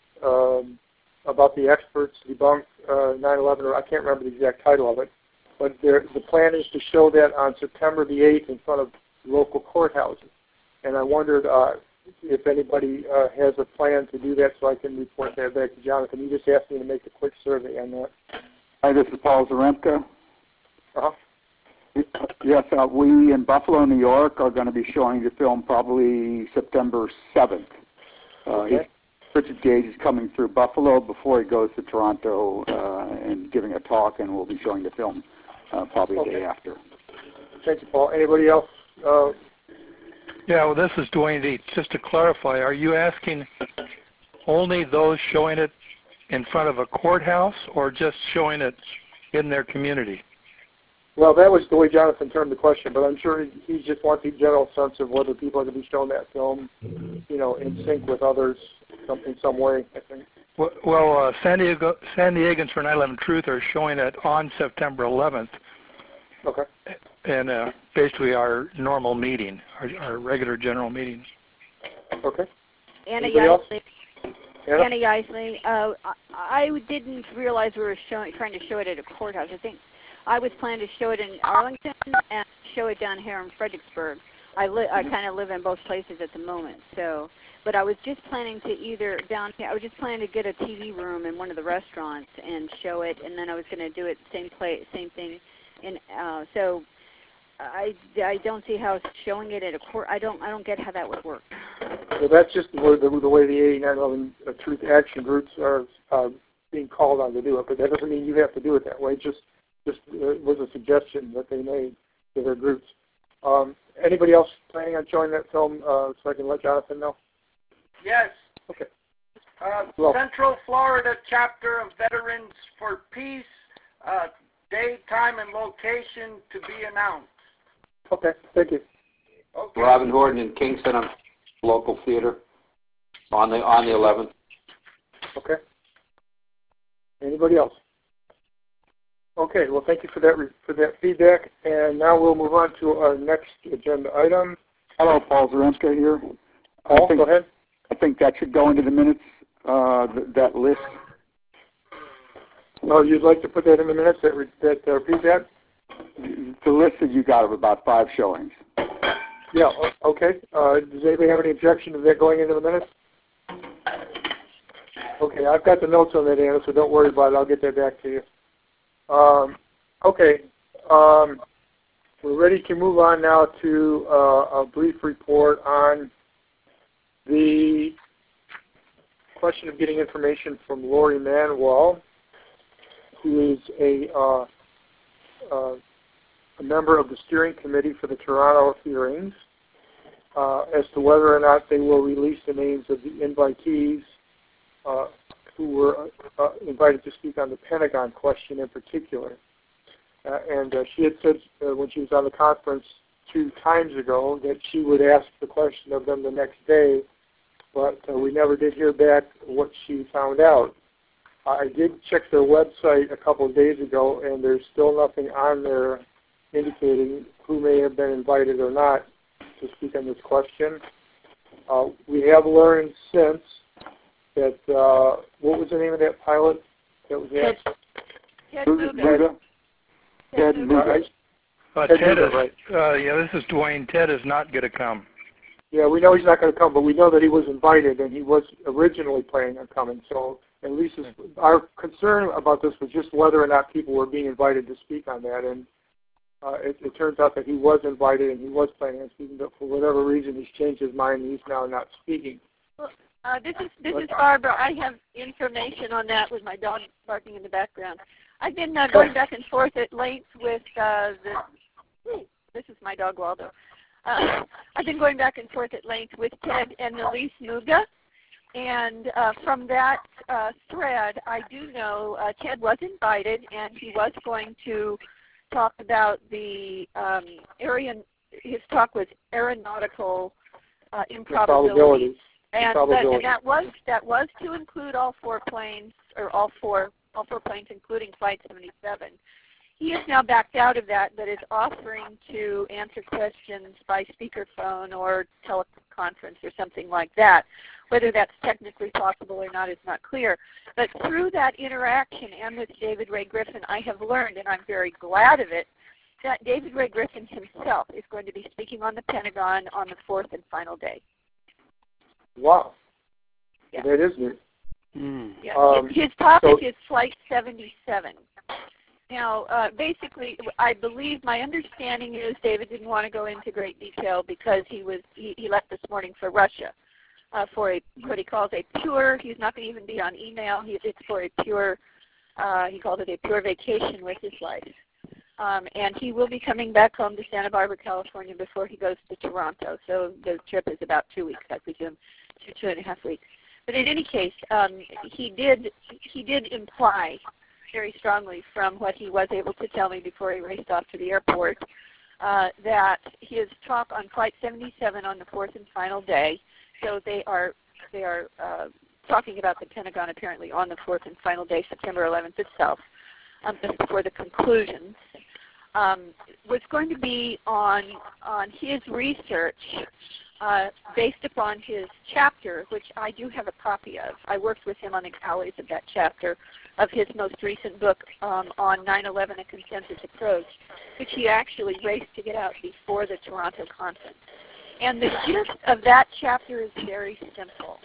about the experts debunk 9/11, or I can't remember the exact title of it. But the plan is to show that on September the 8th in front of local courthouses. And I wondered if anybody has a plan to do that so I can report that back to Jonathan. He just asked me to make a quick survey on that. Hi, this is Paul Zaremka. Uh-huh. Yes, we in Buffalo, New York are going to be showing the film probably September 7th. Okay. Richard Gage is coming through Buffalo before he goes to Toronto and giving a talk, and we'll be showing the film probably the day after. Thank you, Paul. Anybody else? Yeah, well, this is Dwayne Dietz. Just to clarify, are you asking only those showing it in front of a courthouse or just showing it in their community? Well, that was the way Jonathan termed the question, but I'm sure he just wants a general sense of whether people are going to be shown that film, in sync with others in some way, I think. Well, San Diegans for 9/11 Truth are showing it on September 11th. Okay. And basically our normal meeting, our regular general meeting. Okay. Anna Yaisley, I didn't realize we were trying to show it at a courthouse. I think I was planning to show it in Arlington and show it down here in Fredericksburg. I kind of live in both places at the moment, so. But I was just planning to I was just planning to get a TV room in one of the restaurants and show it, and then I was going to do it same thing. And so I don't see how showing it at a court. I don't get how that would work. Well, that's just the way the AE 9/11 Truth Action groups are being called on to do it. But that doesn't mean you have to do it that way. Just was a suggestion that they made to their groups. Anybody else planning on showing that film so I can let Jonathan know? Yes. Okay. Central Florida chapter of Veterans for Peace. Day, time, and location to be announced. Okay, thank you. Okay. Robin Horton in Kingston, local theater, on the 11th. Okay. Anybody else? Okay, well, thank you for that feedback, and now we'll move on to our next agenda item. Hello, Paul Zaremska here. Paul, go ahead. I think that should go into the minutes, that list. Oh, you'd like to put that in the minutes, that repeat that? The list that you got of about 5 showings. Yeah, okay. Does anybody have any objection to that going into the minutes? Okay, I've got the notes on that, Anna, so don't worry about it. I'll get that back to you. Okay. we're ready to move on now to a brief report on the question of getting information from Lori Manuel, who is a member of the steering committee for the Toronto hearings, as to whether or not they will release the names of the invitees who were invited to speak on the Pentagon question in particular. And she had said when she was on the conference 2 times ago that she would ask the question of them the next day, but we never did hear back what she found out. I did check their website a couple of days ago, and there's still nothing on there indicating who may have been invited or not to speak on this question. We have learned since that, what was the name of that pilot that was asked? Ted Muga. Ted Muga. Ted is, right. This is Dwayne. Ted is not going to come. Yeah, we know he's not going to come, but we know that he was invited, and he was originally planning on coming. So at least our concern about this was just whether or not people were being invited to speak on that. And it turns out that he was invited and he was planning on speaking, but for whatever reason he's changed his mind and he's now not speaking. Well, this is Barbara. I have information on that with my dog barking in the background. I've been going back and forth at length with this is my dog Waldo. I've been going back and forth at length with Ted and Elise Muga, and from that thread, I do know Ted was invited, and he was going to talk about the his talk was aeronautical improbability, and that was to include all 4 planes, or all four planes, including Flight 77. He is now backed out of that, but is offering to answer questions by speakerphone or teleconference or something like that. Whether that's technically possible or not is not clear. But through that interaction and with David Ray Griffin, I have learned, and I'm very glad of it, that David Ray Griffin himself is going to be speaking on the Pentagon on the 4th and final day. Wow. Yeah. That is new. Yeah. His topic is Flight 77. Now, basically, I believe my understanding is David didn't want to go into great detail because he left this morning for Russia for what he calls a pure. He's not going to even be on email. It's for a pure. He called it a pure vacation with his life, and he will be coming back home to Santa Barbara, California, before he goes to Toronto. So the trip is about 2 weeks, I presume, 2.5 weeks. But in any case, he did imply very strongly from what he was able to tell me before he raced off to the airport, that his talk on Flight 77 on the 4th and final day, so they are talking about the Pentagon apparently on the 4th and final day, September 11th itself, just before the conclusions, was going to be on his research based upon his chapter, which I do have a copy of. I worked with him on the galleys of that chapter of his most recent book on 9/11, A Consensus Approach, which he actually raced to get out before the Toronto conference. And the gist of that chapter is very simple.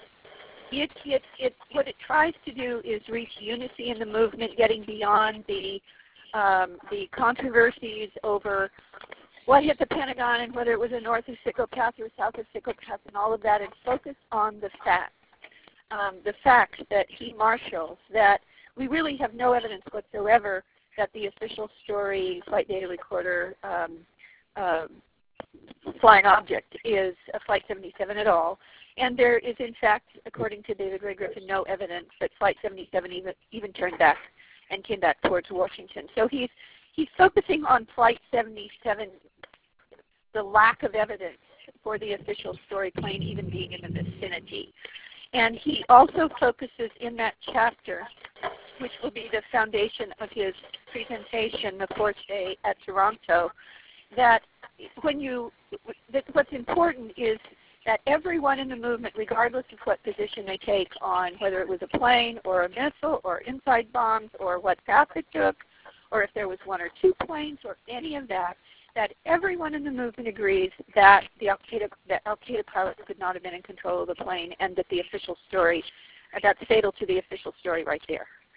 What it tries to do is reach unity in the movement, getting beyond the controversies over what hit the Pentagon and whether it was a north of psychopath or south of psychopath and all of that, and focus on the facts. The facts that he marshals, that we really have no evidence whatsoever that the official story, flight data recorder, flying object is a Flight 77 at all. And there is, in fact, according to David Ray Griffin, no evidence that Flight 77 even turned back and came back towards Washington. So he's focusing on Flight 77, the lack of evidence for the official story plane even being in the vicinity. And he also focuses in that chapter, which will be the foundation of his presentation the 4th day at Toronto, that what's important is that everyone in the movement, regardless of what position they take on whether it was a plane or a missile or inside bombs or what path it took, or if there was 1 or 2 planes or any of that, that everyone in the movement agrees that the Al-Qaeda pilots could not have been in control of the plane, and that the official story, that's fatal to the official story right there.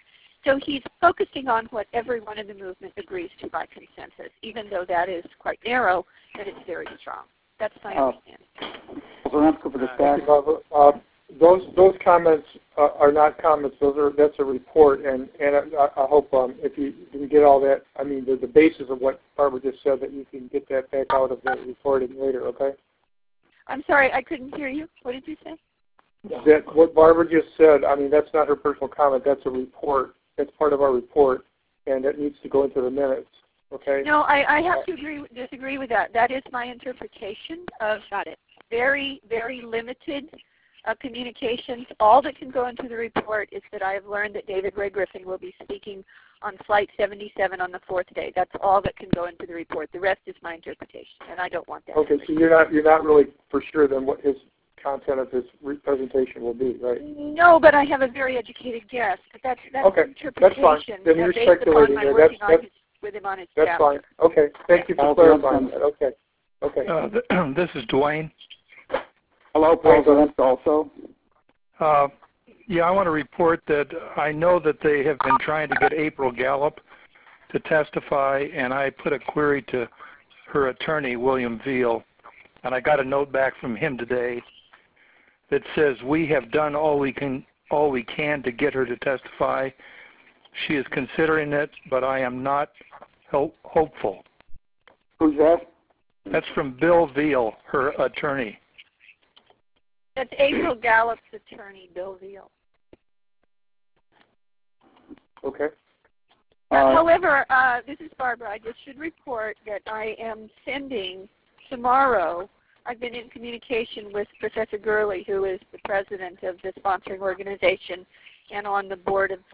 So he's focusing on what everyone in the movement agrees to by consensus, even though that is quite narrow and it's very strong. That's my understanding. For the stack. Those comments are not comments. That's a report, and I hope if you can get all that, I mean the basis of what Barbara just said, that you can get that back out of the recording later. Okay. I'm sorry, I couldn't hear you. What did you say? That what Barbara just said. I mean, that's not her personal comment. That's a report. That's part of our report, and it needs to go into the minutes. Okay. No, I have to disagree with that. That is my interpretation of very, very limited communications. All that can go into the report is that I have learned that David Ray Griffin will be speaking on Flight 77 on the 4th day. That's all that can go into the report. The rest is my interpretation, and I don't want that. Okay, so you're not really for sure then what his content of his presentation will be, right? No, but I have a very educated guess. That's okay. Interpretation. That's fine. Then you're speculating there. With him on his that's chapter. Fine. Okay. Thank you for clarifying that. Okay. Okay. This is Dwayne. Hello, President. Also. Yeah, I want to report that I know that they have been trying to get April Gallup to testify, and I put a query to her attorney, William Veal, and I got a note back from him today that says we have done all we can to get her to testify. She is considering it, but I am not hopeful. Who's that? That's from Bill Veal, her attorney. That's April Gallup's attorney, Bill Veal. Okay. However, this is Barbara. I just should report that I am sending tomorrow. I've been in communication with Professor Gurley, who is the president of the sponsoring organization and on the board of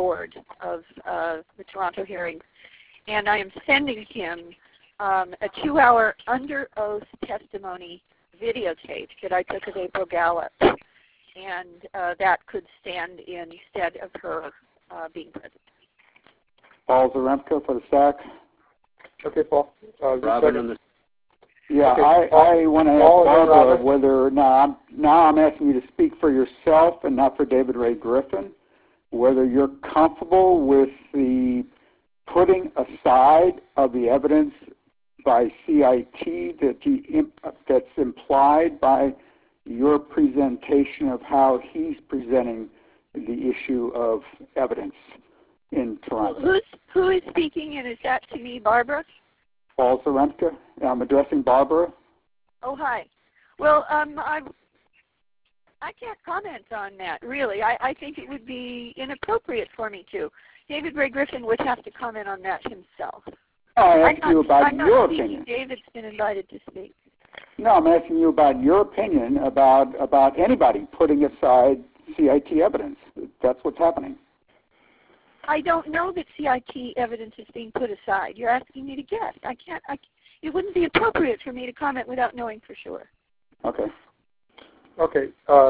the Toronto hearings. And I am sending him a 2-hour under oath testimony videotape that I took of April Gallup, and that could stand instead of her being president. Paul Zaremka for the stack. Okay, Paul. Robin on the. Yeah, okay. I want to ask Barbara whether now I'm asking you to speak for yourself and not for David Ray Griffin, whether you're comfortable with the putting aside of the evidence by CIT that's implied by your presentation of how he's presenting the issue of evidence in Toronto. Who is speaking, and is that to me, Barbara? Paul Zaremka. I'm addressing Barbara. Oh, hi. Well, I can't comment on that, really. I think it would be inappropriate for me to. David Ray Griffin would have to comment on that himself. I asked you about your opinion. David's been invited to speak. No, I'm asking you about your opinion about anybody putting aside CIT evidence. That's what's happening. I don't know that CIT evidence is being put aside. You're asking me to guess. It wouldn't be appropriate for me to comment without knowing for sure. Okay. Okay.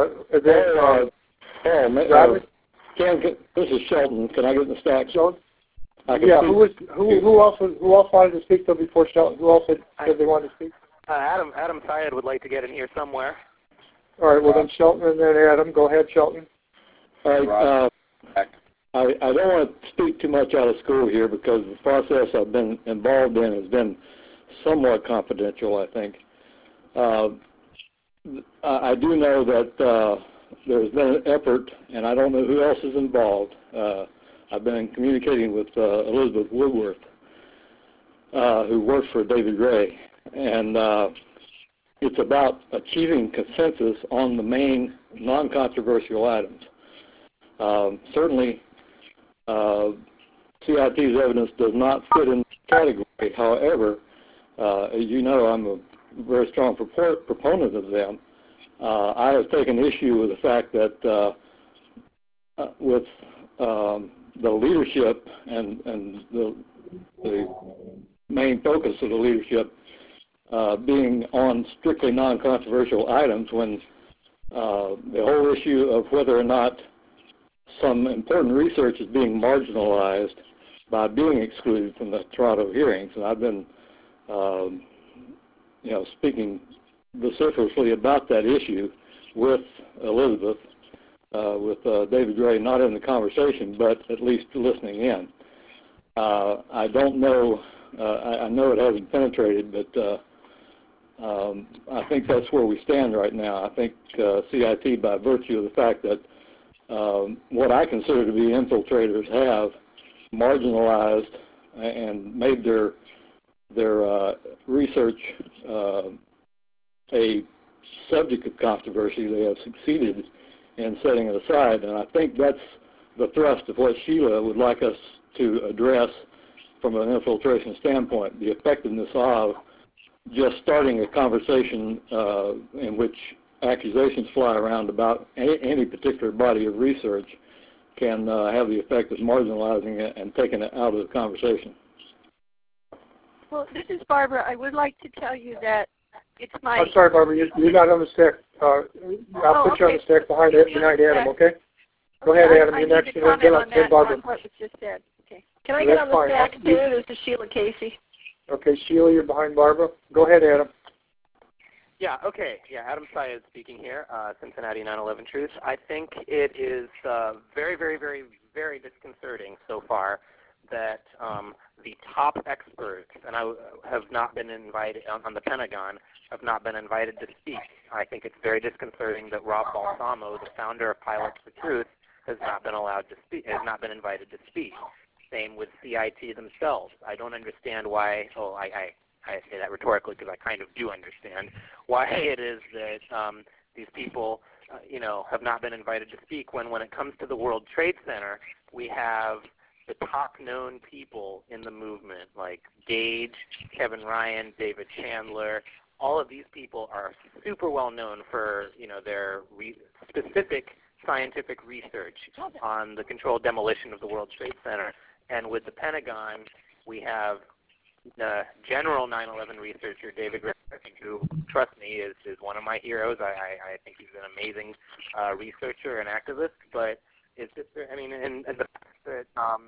This is Shelton. Can I get in the stack? Shelton? Yeah. Who else wanted to speak though before Shelton? Who else said they wanted to speak? Adam Syed would like to get in here somewhere. All right. Well, then Shelton and then Adam. Go ahead, Shelton. All right. I don't want to speak too much out of school here because the process I've been involved in has been somewhat confidential, I think. I do know that there's been an effort, and I don't know who else is involved. I've been communicating with Elizabeth Woodworth, who works for David Ray, and it's about achieving consensus on the main non-controversial items. Certainly, CIT's evidence does not fit in this category. However, as you know, I'm a very strong proponent of them. I have taken issue with the fact that with the leadership and the main focus of the leadership being on strictly non-controversial items when the whole issue of whether or not some important research is being marginalized by being excluded from the Toronto hearings. And I've been speaking vociferously about that issue with Elizabeth with David Ray not in the conversation, but at least listening in. I don't know. I know it hasn't penetrated, but I think that's where we stand right now. I think CIT, by virtue of the fact that what I consider to be infiltrators, have marginalized and made their research a subject of controversy. They have succeeded in setting it aside, and I think that's the thrust of what Sheila would like us to address from an infiltration standpoint, the effectiveness of just starting a conversation in which accusations fly around about any particular body of research can have the effect of marginalizing it and taking it out of the conversation. Well, this is Barbara. I would like to tell you that it's my... I'm sorry, Barbara. You're not on the stack. I'll put you on the stack behind Adam, okay? Go ahead, Adam. You're next. Comment on that, Barbara. on what was just said. Okay. Can I get on the stack, too? This is Sheila Casey. Okay, Sheila, you're behind Barbara. Go ahead, Adam. Yeah, okay. Yeah, Adam Syed speaking here, Cincinnati 9/11 Truth. I think it is very, very, very, very disconcerting so far that the top experts, and I have not been invited, on the Pentagon, have not been invited to speak. I think it's very disconcerting that Rob Balsamo, the founder of Pilots for Truth, has not been allowed to speak, has not been invited to speak. Same with CIT themselves. I don't understand why, I say that rhetorically because I kind of do understand, why it is that these people, have not been invited to speak when it comes to the World Trade Center, we have the top known people in the movement like Gage, Kevin Ryan, David Chandler. All of these people are super well known for, their specific scientific research on the controlled demolition of the World Trade Center. And with the Pentagon, we have general 9/11 researcher David Griffin, who, trust me, is one of my heroes. I think he's an amazing researcher and activist. But it's just, and the fact that,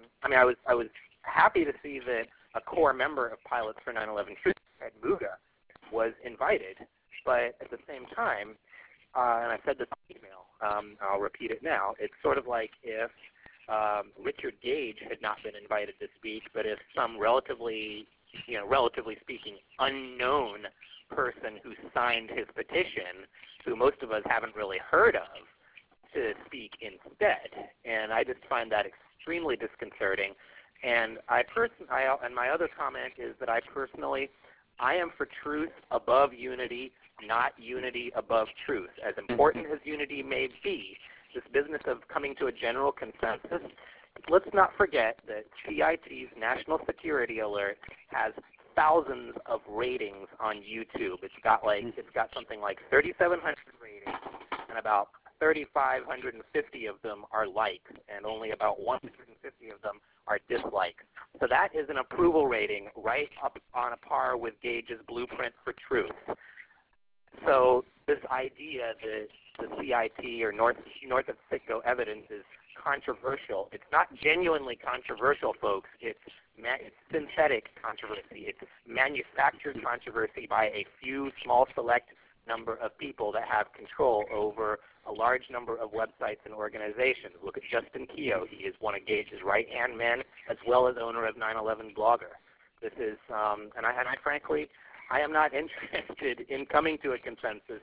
I was happy to see that a core member of Pilots for 9/11 Truth, Ed Muga, was invited. But at the same time, and I said this in email, I'll repeat it now. It's sort of like if Richard Gage had not been invited to speak, but if some relatively speaking, unknown person who signed his petition, who most of us haven't really heard of, to speak instead. And I just find that extremely disconcerting. And and my other comment is that I am for truth above unity, not unity above truth. As important as unity may be, this business of coming to a general consensus, let's not forget that CIT's National Security Alert has thousands of ratings on YouTube. It's got something like 3,700 ratings, and about 3,550 of them are likes, and only about 150 of them are dislikes. So that is an approval rating right up on a par with Gage's Blueprint for Truth. So this idea that the CIT or North of Citgo evidence is controversial, it's not genuinely controversial, folks. It's synthetic controversy. It's manufactured controversy by a few small select number of people that have control over a large number of websites and organizations. Look at Justin Keogh. He is one of Gage's right-hand men, as well as owner of 9/11 Blogger. This is, and I frankly, I am not interested in coming to a consensus.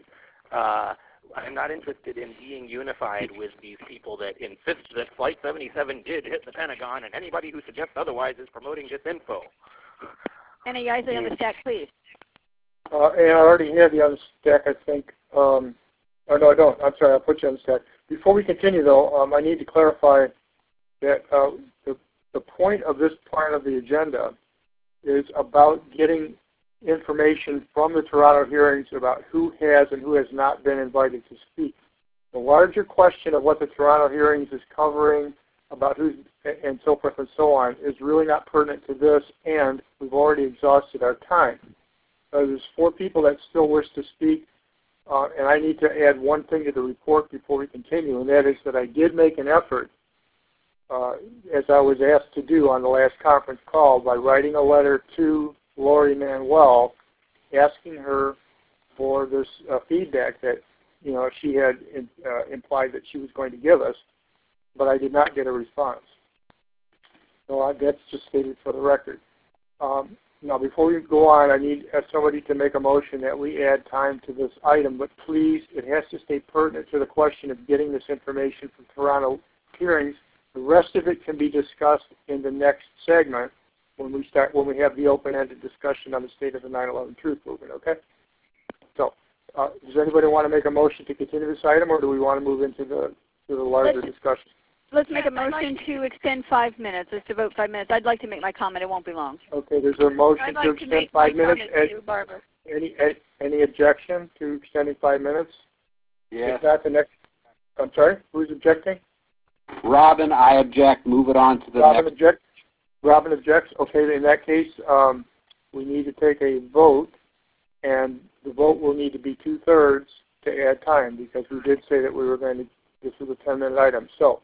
I'm not interested in being unified with these people that insist that Flight 77 did hit the Pentagon, and anybody who suggests otherwise is promoting disinfo. Any guys on the stack, please? And I already have you on the stack, I think. Oh, no, I don't. I'm sorry. I'll put you on the stack. Before we continue, though, I need to clarify that the point of this part of the agenda is about getting information from the Toronto hearings about who has and who has not been invited to speak. The larger question of what the Toronto hearings is covering, about who's and so forth and so on, is really not pertinent to this, and we've already exhausted our time. There's 4 people that still wish to speak, and I need to add one thing to the report before we continue, and that is that I did make an effort, as I was asked to do on the last conference call, by writing a letter to Lori Manuel asking her for this feedback that she had implied that she was going to give us, but I did not get a response. So that's just stated for the record. Now, before we go on, I need somebody to make a motion that we add time to this item, but please, it has to stay pertinent to the question of getting this information from Toronto hearings. The rest of it can be discussed in the next segment when we have the open-ended discussion on the state of the 9/11 Truth Movement. Okay. So, does anybody want to make a motion to continue this item, or do we want to move into the larger discussion? Let's make a motion to extend 5 minutes. Let's devote 5 minutes. I'd like to make my comment. It won't be long. Okay, there's a motion to extend 5 minutes. Too, Barbara. Any objection to extending 5 minutes? Yes. If not, the next. I'm sorry. Who's objecting? Robin, I object. Move it on to the next. Robin objects. Okay, in that case, we need to take a vote, and the vote will need to be 2/3 to add time, because we did say that we were going to. This was a 10-minute item. So.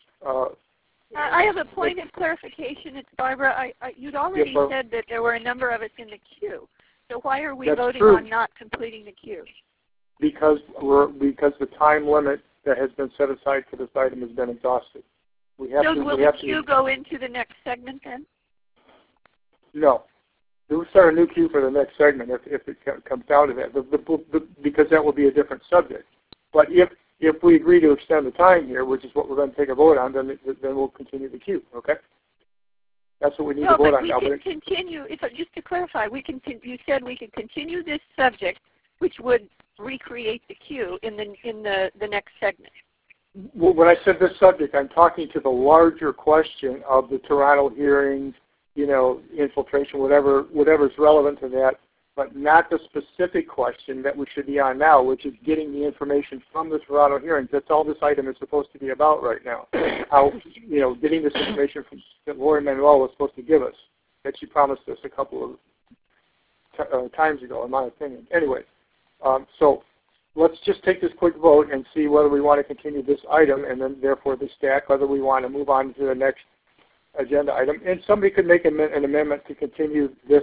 I have a point of clarification. It's Barbara. You'd already said that there were a number of us in the queue. So why are we voting on not completing the queue? Because the time limit that has been set aside for this item has been exhausted. Will the queue go into the next segment then? No. We'll start a new queue for the next segment if it comes down to that, because that will be a different subject. But if we agree to extend the time here, which is what we're going to take a vote on, then we'll continue the queue, okay? That's what we need to vote on now. No, but we can continue, just to clarify, you said we could continue this subject, which would recreate the queue in the next segment. Well, when I said this subject, I'm talking to the larger question of the Toronto hearings, infiltration, whatever's relevant to that, but not the specific question that we should be on now, which is getting the information from the Toronto hearings. That's all this item is supposed to be about right now. How, getting this information that Lori Manuel was supposed to give us, that she promised us a couple of times ago, in my opinion. Anyway, so let's just take this quick vote and see whether we want to continue this item, and then therefore the stack, whether we want to move on to the next agenda item. And somebody could make an amendment to continue this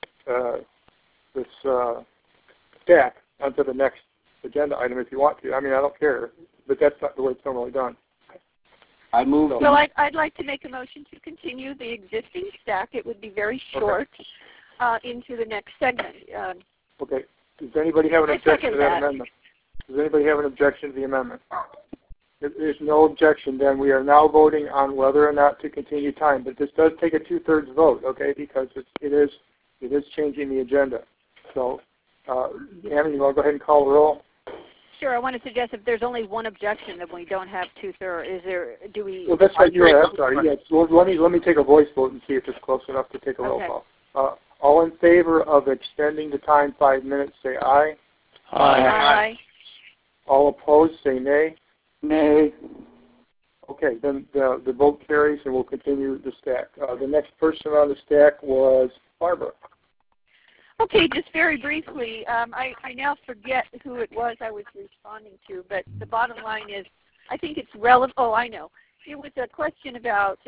stack onto the next agenda item if you want to. I mean, I don't care, but that's not the way it's normally done. I move. Well, I'd like to make a motion to continue the existing stack. It would be very short into the next segment. Okay. Does anybody have an objection to that amendment? Does anybody have an objection to the amendment? If there's no objection, then we are now voting on whether or not to continue time. But this does take a 2/3 vote, okay, because it is changing the agenda. So, Anna, you want to go ahead and call the roll? Sure. I want to suggest if there's only one objection that we don't have 2/3, do we? Well, that's right. I'm sorry. Yes. Well, let me take a voice vote and see if it's close enough to take a roll call. All in favor of extending the time 5 minutes, say aye. Aye. All opposed, say nay. Nay. Okay, then the vote carries, and we'll continue the stack. The next person on the stack was Barbara. Okay, just very briefly, I now forget who it was I was responding to, but the bottom line is I think it's relevant. Oh, I know. It was a question about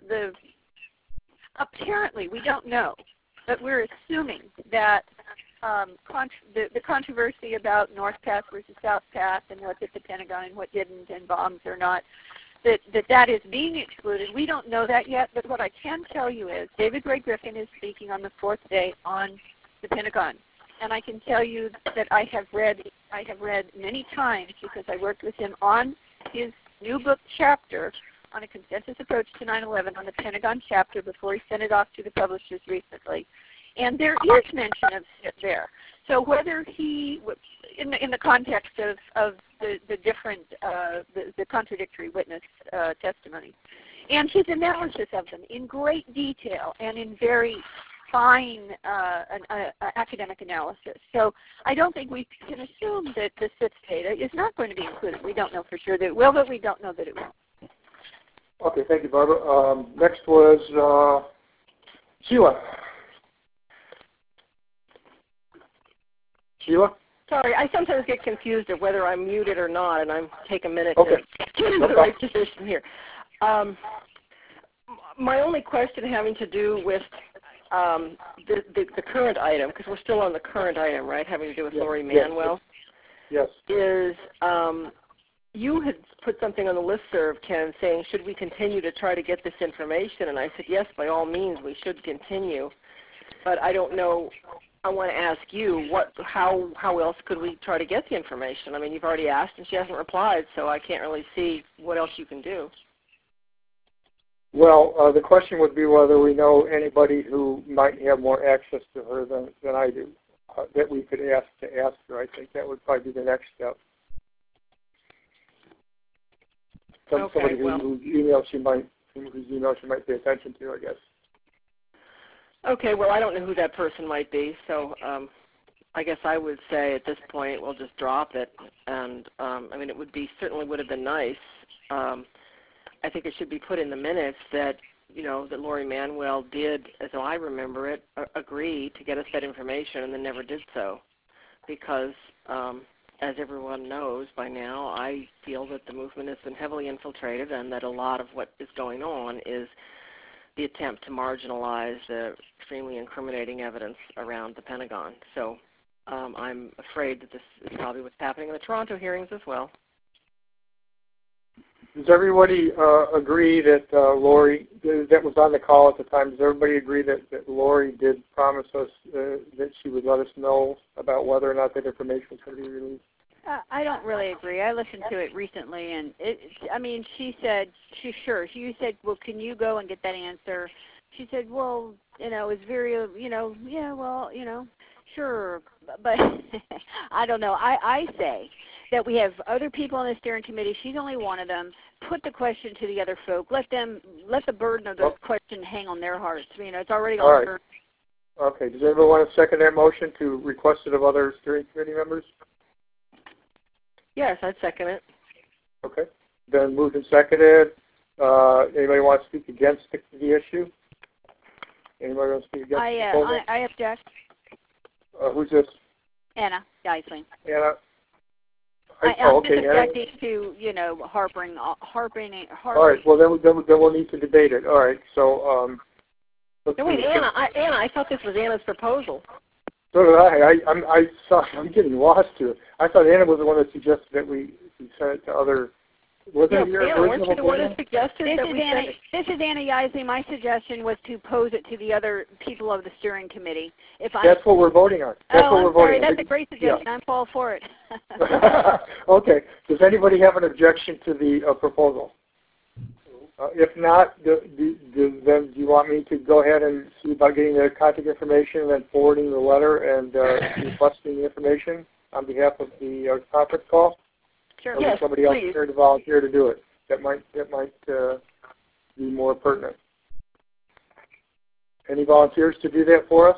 apparently, we don't know, but we're assuming that the controversy about North Path versus South Path and what hit the Pentagon and what didn't, and bombs or not, that is being excluded. We don't know that yet, but what I can tell you is David Ray Griffin is speaking on the 4th day on the Pentagon, and I can tell you that I have read many times, because I worked with him on his new book chapter on a consensus approach to 9/11 on the Pentagon chapter before he sent it off to the publishers recently. And there is mention of it there. So whether he, in the context of the different, the contradictory witness testimony, and his analysis of them in great detail and in very fine academic analysis. So I don't think we can assume that the SITS data is not going to be included. We don't know for sure that it will, but we don't know that it won't. Okay, thank you, Barbara. Next was Sheila. Sheila? Sorry, I sometimes get confused of whether I'm muted or not, and I'm take a minute to get into the right position here. My only question having to do with the current item, because we're still on the current item, right, having to do with Lori Manuel. Yes. is you had put something on the listserv, Ken, saying, should we continue to try to get this information? And I said, yes, by all means, we should continue. But I don't know. I want to ask you, how else could we try to get the information? I mean, you've already asked, and she hasn't replied, so I can't really see what else you can do. Well, the question would be whether we know anybody who might have more access to her than I do, that we could ask her. I think that would probably be the next step. Somebody whose email she might pay attention to, I guess. Okay, well, I don't know who that person might be, so I guess I would say at this point we'll just drop it. And I mean, certainly would have been nice. I think it should be put in the minutes that that Lori Manuel did, as I remember it, agree to get us that information, and then never did so, because as everyone knows by now, I feel that the movement has been heavily infiltrated, and that a lot of what is going on is the attempt to marginalize the extremely incriminating evidence around the Pentagon. So I'm afraid that this is probably what's happening in the Toronto hearings as well. Does everybody agree that Lori, that was on the call at the time, does everybody agree that Lori did promise us that she would let us know about whether or not that information was going to be released? I don't really agree. I listened to it recently, and she said, she said, well, can you go and get that answer? She said, well, it's very, sure, but I don't know. I say that we have other people on the steering committee. She's only one of them. Put the question to the other folk. Let the burden of the question hang on their hearts. It's already on her. Okay. Does anybody want to second that motion to request it of other steering committee members? Yes, I'd second it. Okay. Then moved and seconded. Anybody want to speak against the issue? Anybody want to speak against the proposal? I object. Who's this? Anna Geisling. Anna. I'm just objecting to, harping. All right. Well, then we'll need to debate it. All right. So, no, wait, Anna. I thought this was Anna's proposal. So did I. I'm getting lost here. I thought Anna was the one that suggested that we send it to other. Wasn't it your Anna, weren't you the one that suggested this that is we Anna, send it? This is Anna Geisling. My suggestion was to pose it to the other people of the steering committee. That's what we're voting on. That's what we're voting on. That's a great suggestion. Yeah. I'm all for it. Okay. Does anybody have an objection to the proposal? If not, then do you want me to go ahead and see about getting the contact information and then forwarding the letter and requesting the information on behalf of the conference call? Sure. Or yes, somebody else please. here to volunteer to do it. That might be more pertinent. Any volunteers to do that for us?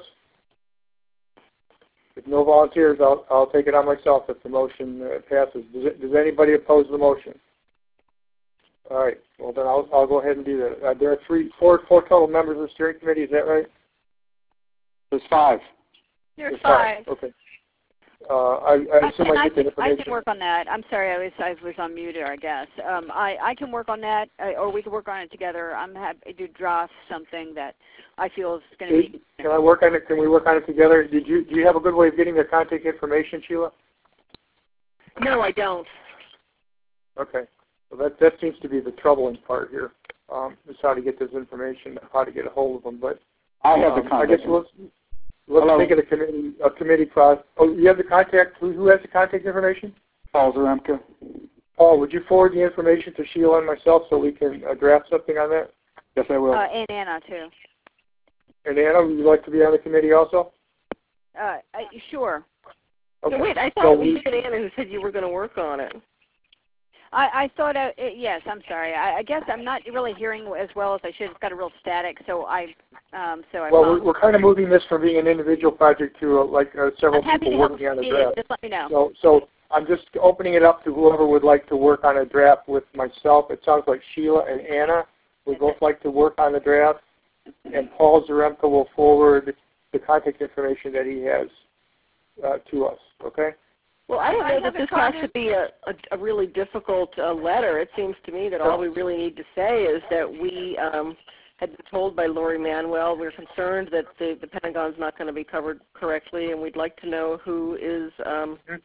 If no volunteers, I'll take it on myself if the motion passes. Does anybody oppose the motion? All right. Well, then I'll go ahead and do that. There are four total members of the steering committee. Is that right? There's 5. There's 5. Okay. I assume I get the information. I can work on that. I'm sorry, I was on mute, I guess. I can work on that, or we can work on it together. I'm happy to draft something that I feel is going to be. Can I work on it? Can we work on it together? Do you have a good way of getting the contact information, Sheila? No, I don't. Okay. Well, that seems to be the troubling part here. Is how to get this information, how to get a hold of them. But I have the contact. I guess let's make it a committee process. Oh, you have the contact? Who has the contact information? Paul Zaremka. Paul, would you forward the information to Sheila and myself so we can draft something on that? Yes, I will. And Anna, too. And Anna, would you like to be on the committee also? Sure. Okay. So wait, I thought we said Anna who said you were going to work on it. I thought, yes, I'm sorry. I guess I'm not really hearing as well as I should. It's got a real static, so Well, we're kind of moving this from being an individual project to several people working on a draft. Just let me know. So I'm just opening it up to whoever would like to work on a draft with myself. It sounds like Sheila and Anna would both like to work on the draft, and Paul Zaremka will forward the contact information that he has to us, okay? Well, I don't know that this has to be a really difficult letter. It seems to me that all we really need to say is that we had been told by Lori Manuel we're concerned that the Pentagon's not going to be covered correctly, and we'd like to know who is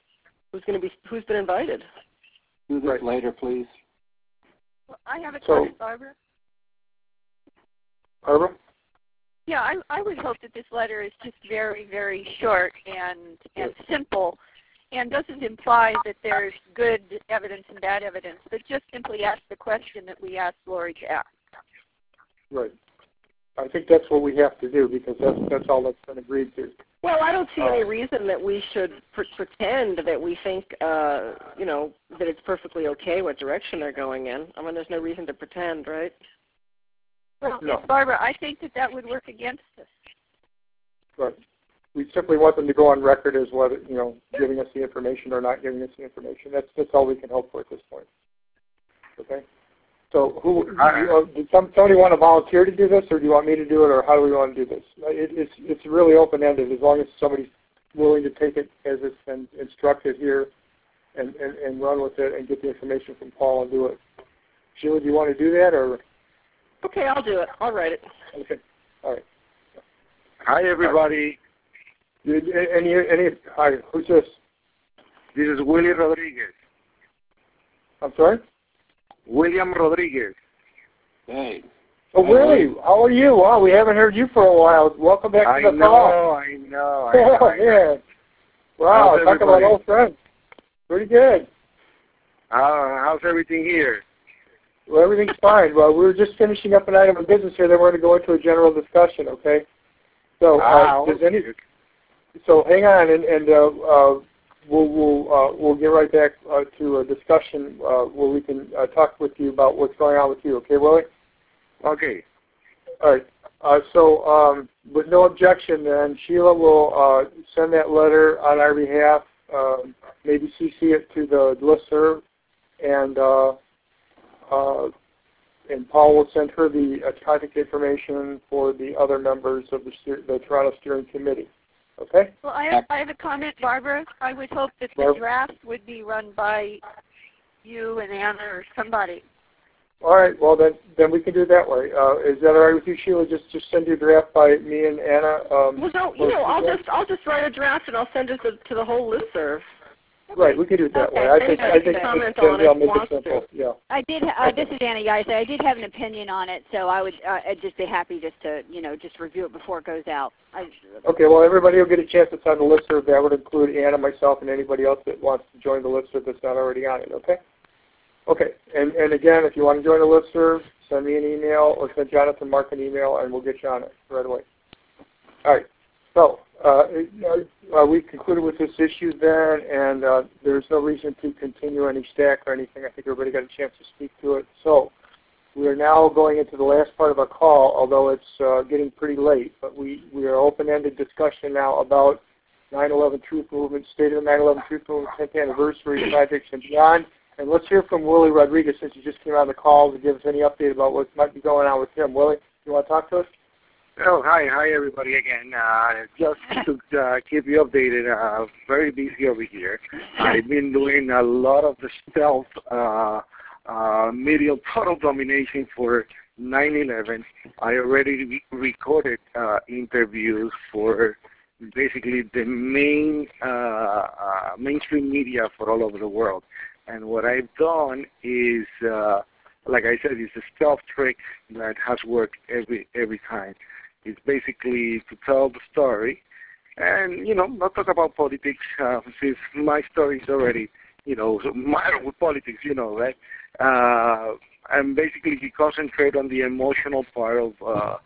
Who's been invited? Do this later, please. Well, I have a question, Barbara. Barbara? Yeah, I would hope that this letter is just very, very short and simple, and doesn't imply that there's good evidence and bad evidence, but just simply ask the question that we asked Lori to ask. Right. I think that's what we have to do because that's all that's been agreed to. Well, I don't see any reason that we should pretend that we think, that it's perfectly okay what direction they're going in. I mean, there's no reason to pretend, right? Well, no. Barbara, I think that would work against us. Right. We simply want them to go on record as whether, giving us the information or not giving us the information. That's all we can hope for at this point. Okay? So did somebody want to volunteer to do this, or do you want me to do it, or how do we want to do this? It's really open-ended as long as somebody's willing to take it as it's been instructed here and run with it and get the information from Paul and do it. Sheila, do you want to do that, or? Okay, I'll do it. I'll write it. Okay. All right. Hi, everybody. Hi, who's this? This is Willie Rodriguez. I'm sorry? William Rodriguez. Hey. Oh, Willie, how are you? Wow, we haven't heard you for a while. Welcome back to the call. I know. Yeah. Wow, talk about old friends. Pretty good. How's everything here? Well, everything's fine. Well, we were just finishing up an item of business here. Then we're going to go into a general discussion, okay? So, so hang on, and we'll get right back to a discussion where we can talk with you about what's going on with you, okay, Willie? Okay. All right. So with no objection, then Sheila will send that letter on our behalf. Maybe CC it to the listserv, and Paul will send her the contact information for the other members of the Toronto Steering Committee. Okay? Well, I have a comment, Barbara. I would hope that the draft would be run by you and Anna or somebody. All right. Well, then we can do it that way. Is that all right with you, Sheila? Just send your draft by me and Anna. Well, no, I'll just write a draft and I'll send it to the whole listserv. Right, we can do it that way. I think I'll make it simple. Yeah. I did. This is Anna Geis. I did have an opinion on it, so I'd just be happy just to just review it before it goes out. Okay. Well, everybody will get a chance that's on the listserv. That would include Anna, myself, and anybody else that wants to join the listserv that's not already on it. Okay. Okay. And again, if you want to join the listserv, send me an email or send Jonathan Mark an email, and we'll get you on it right away. All right. So we concluded with this issue then, and there's no reason to continue any stack or anything. I think everybody got a chance to speak to it. So we are now going into the last part of our call, although it's getting pretty late. But we are open-ended discussion now about 9/11 Truth Movement, State of the 9/11 Truth Movement 10th Anniversary projects and beyond. And let's hear from Willie Rodriguez, since he just came on the call, to give us any update about what might be going on with him. Willie, you want to talk to us? Oh, hi everybody again. Just to keep you updated, very busy over here. I've been doing a lot of the stealth medial total domination for 9/11. I already recorded interviews for basically the main mainstream media for all over the world. And what I've done is, like I said, it's a stealth trick that has worked every time. It's basically to tell the story and, not talk about politics, since my story is already, mired with politics, right? And basically concentrate on the emotional part of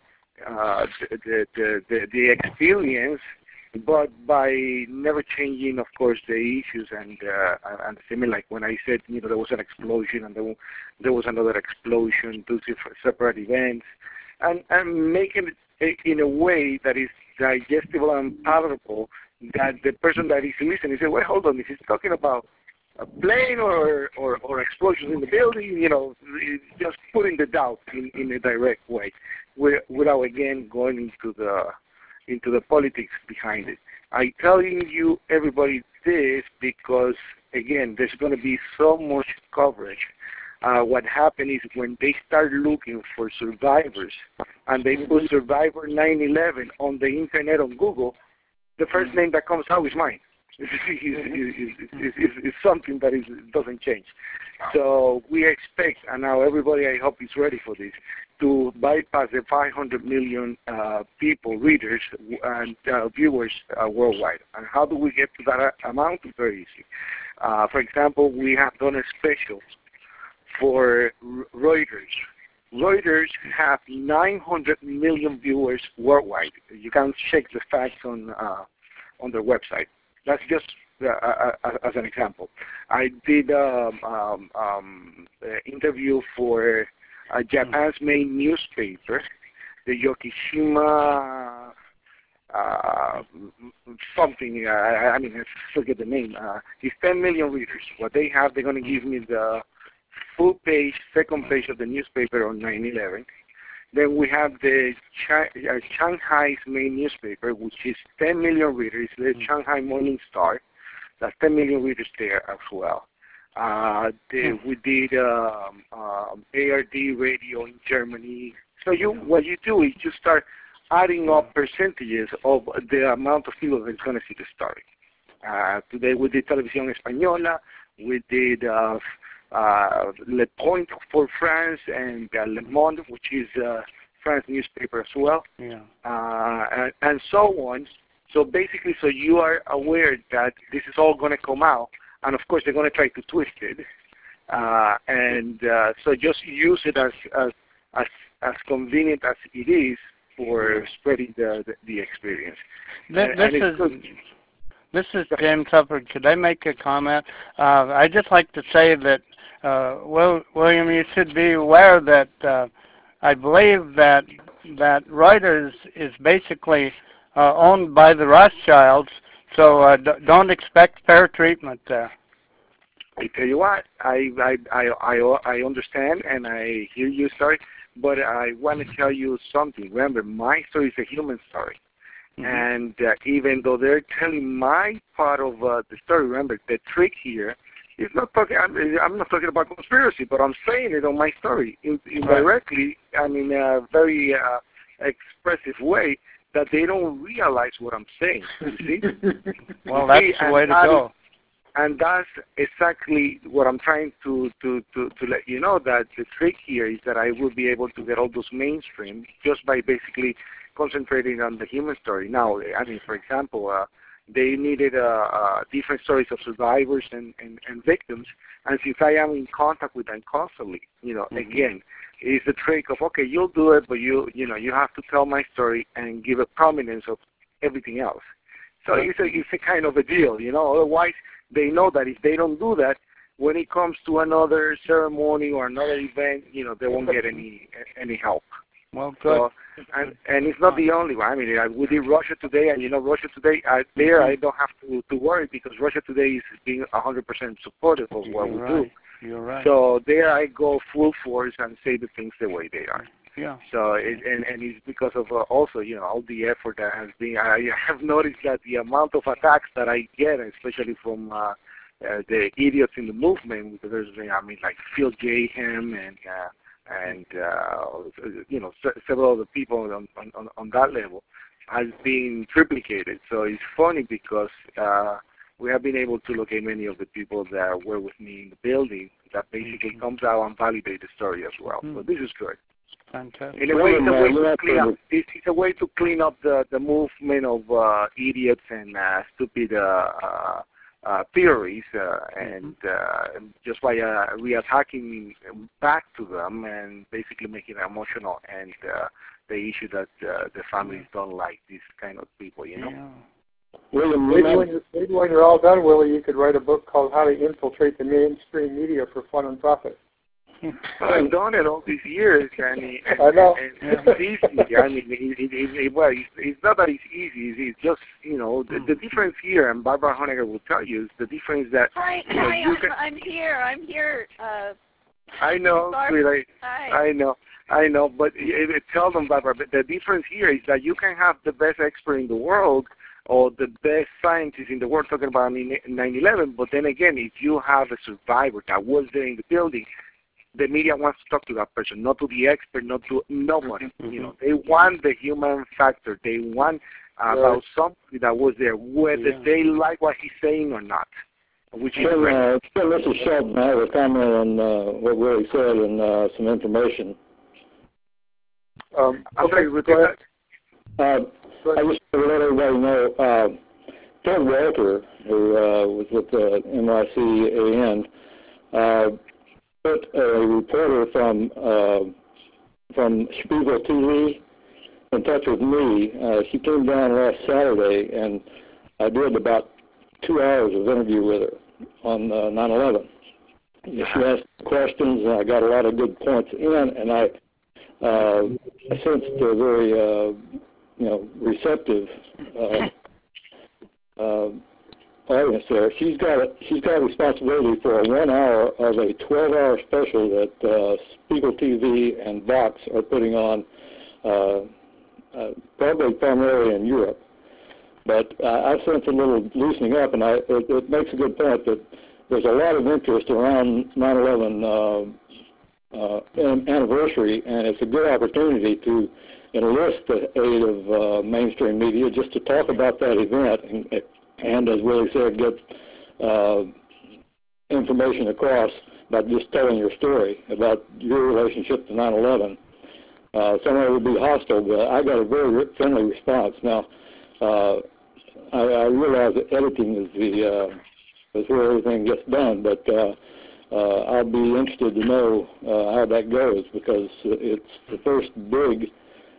the experience, but by never changing, of course, the issues and similar. Like when I said, there was an explosion and there was another explosion, two separate events, and making it in a way that is digestible and palatable, that the person that is listening says, "Wait, hold on, is he talking about a plane or explosions in the building?" Just putting the doubt in a direct way, without again going into the politics behind it. I'm telling you, everybody, this because again, there's going to be so much coverage. What happened is when they start looking for survivors and they put Survivor 9/11 on the internet on Google, the first name that comes out is mine. is something that doesn't change. So we expect, and now everybody, I hope, is ready for this, to bypass the 500 million readers and viewers worldwide. And how do we get to that amount? It's very easy. For example, we have done a special for Reuters. Reuters have 900 million viewers worldwide. You can check the facts on their website. That's just as an example. I did an interview for Japan's main newspaper, the Yoshihama something. I forget the name. It's 10 million readers. What they have, they're going to give me the full page, second page of the newspaper on 9/11. Then we have the Shanghai's main newspaper, which is 10 million readers, the Shanghai Morning Star. That's 10 million readers there as well. We did ARD radio in Germany. So what you do is you start adding up percentages of the amount of people that's going to see the story. Today we did Televisión Española. We did Le Point for France and Le Monde, which is France newspaper as well, and so on. So basically, so you are aware that this is all going to come out, and of course they're going to try to twist it, so just use it as convenient as it is for spreading the experience. This is James Hufford. Could I make a comment? I'd just like to say that, William, you should be aware that I believe that Reuters is basically owned by the Rothschilds, so don't expect fair treatment there. I tell you what, I understand and I hear you, sorry, but I want to tell you something. Remember, my story is a human story. And even though they're telling my part of the story, remember, the trick here is not talking, I'm not talking about conspiracy, but I'm saying it on my story indirectly, in a very expressive way, that they don't realize what I'm saying, you see? Well, that's the way to go. And that's exactly what I'm trying to let you know, that the trick here is that I will be able to get all those mainstream just by basically concentrating on the human story. Now, for example, they needed different stories of survivors and victims, and since I am in contact with them constantly, again, it's the trick of, okay, you'll do it, but you have to tell my story and give a prominence of everything else. So it's a kind of a deal, otherwise they know that if they don't do that, when it comes to another ceremony or another event, they won't get any help. Well, good. So, and it's not the only one. We did Russia Today, and Russia Today, there I don't have to worry because Russia Today is being 100% supportive of what we do. You're right. So there I go full force and say the things the way they are. Yeah. So and it's because of also all the effort that has been. I have noticed that the amount of attacks that I get, especially from the idiots in the movement, because like Phil Graham and several other people on that level, has been triplicated. So it's funny because we have been able to locate many of the people that were with me in the building that basically comes out and validate the story as well. So this is good. Fantastic. In a way, it's a way to clean up the movement of idiots and stupid theories, and just by reattacking back to them and basically making it emotional and the issue that the families don't like these kind of people, Yeah. William, maybe when you're all done, Willie, you could write a book called How to Infiltrate the Mainstream Media for Fun and Profit. I've done it all these years, and I know. it's easy. It's not that it's easy. It's just, the difference here, and Barbara Honegger will tell you, is the difference that... Hi, I'm here. I know, sweetheart. Hi. I know, but tell them, Barbara, but the difference here is that you can have the best expert in the world or the best scientist in the world talking about 9/11, but then again, if you have a survivor that was there in the building, the media wants to talk to that person, not to the expert, not to no one. They want the human factor. They want about something that was there, whether they like what he's saying or not. Which is this is Sheldon. I have a comment on what Willie said and some information. Okay, repeat that. I just want to let everybody know, Ted Walter, who was with the NYCAN, put a reporter from Spiegel TV in touch with me. She came down last Saturday, and I did about 2 hours of interview with her on 9/11. She asked questions, and I got a lot of good points in, and I sensed a very receptive audience there. She's got responsibility for 1 hour of a 12-hour special that Spiegel TV and Vox are putting on, probably primarily in Europe. But I sense a little loosening up, and it makes a good point that there's a lot of interest around 9/11 anniversary, and it's a good opportunity to enlist the aid of mainstream media just to talk about that event and as Willie said, get information across by just telling your story about your relationship to 9/11. Someone would be hostile, but I got a very friendly response. Now, I realize that editing is where everything gets done, but I'll be interested to know how that goes, because it's the first big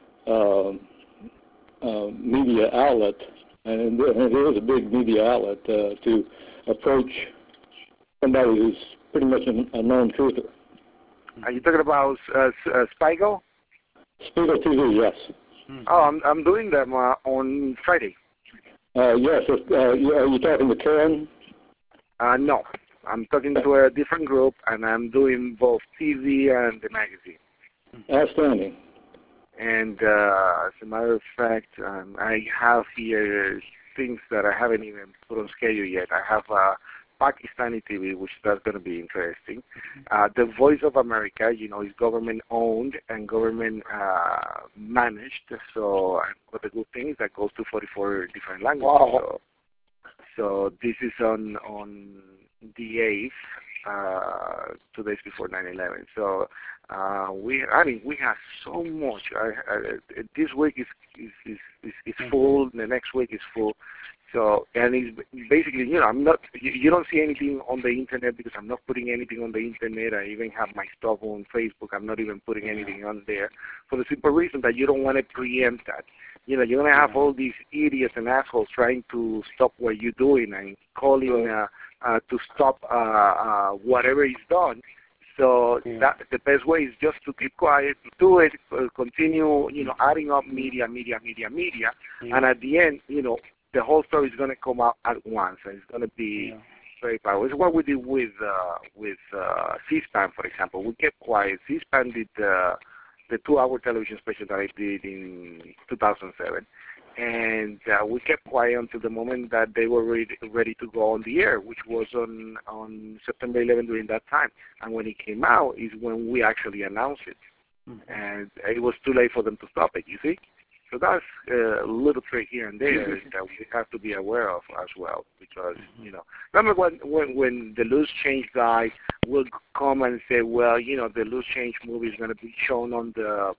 media outlet, and it is a big media outlet to approach somebody who's pretty much a known truther. Are you talking about Spiegel? Spiegel TV, yes. Oh, I'm doing them on Friday. Yes. Are you talking to Karen? No. I'm talking to a different group, and I'm doing both TV and the magazine. Outstanding. And as a matter of fact, I have here things that I haven't even put on schedule yet. I have Pakistani TV, which that's going to be interesting. The Voice of America, is government-owned and government-managed. So what the good thing is that goes to 44 different languages. Wow. So this is on the 8th, 2 days before 9/11. So we have so much. This week is full. The next week is full. So, and it's basically, I'm not. You don't see anything on the internet because I'm not putting anything on the internet. I even have my stuff on Facebook. I'm not even putting anything on there for the simple reason that you don't want to preempt that. You're going to have all these idiots and assholes trying to stop what you're doing and calling to stop whatever is done. So that the best way is just to keep quiet, do it, continue, adding up media, and at the end, the whole story is going to come out at once, and it's going to be very powerful. It's what we did with C-SPAN, for example. We kept quiet. C-SPAN did the 2-hour television special that I did in 2007. And we kept quiet until the moment that they were ready to go on the air, which was on September 11 during that time. And when it came out is when we actually announced it. And it was too late for them to stop it, you see? So that's a little trick here and there that we have to be aware of as well, because, remember when the Loose Change guy will come and say, well, the Loose Change movie is going to be shown on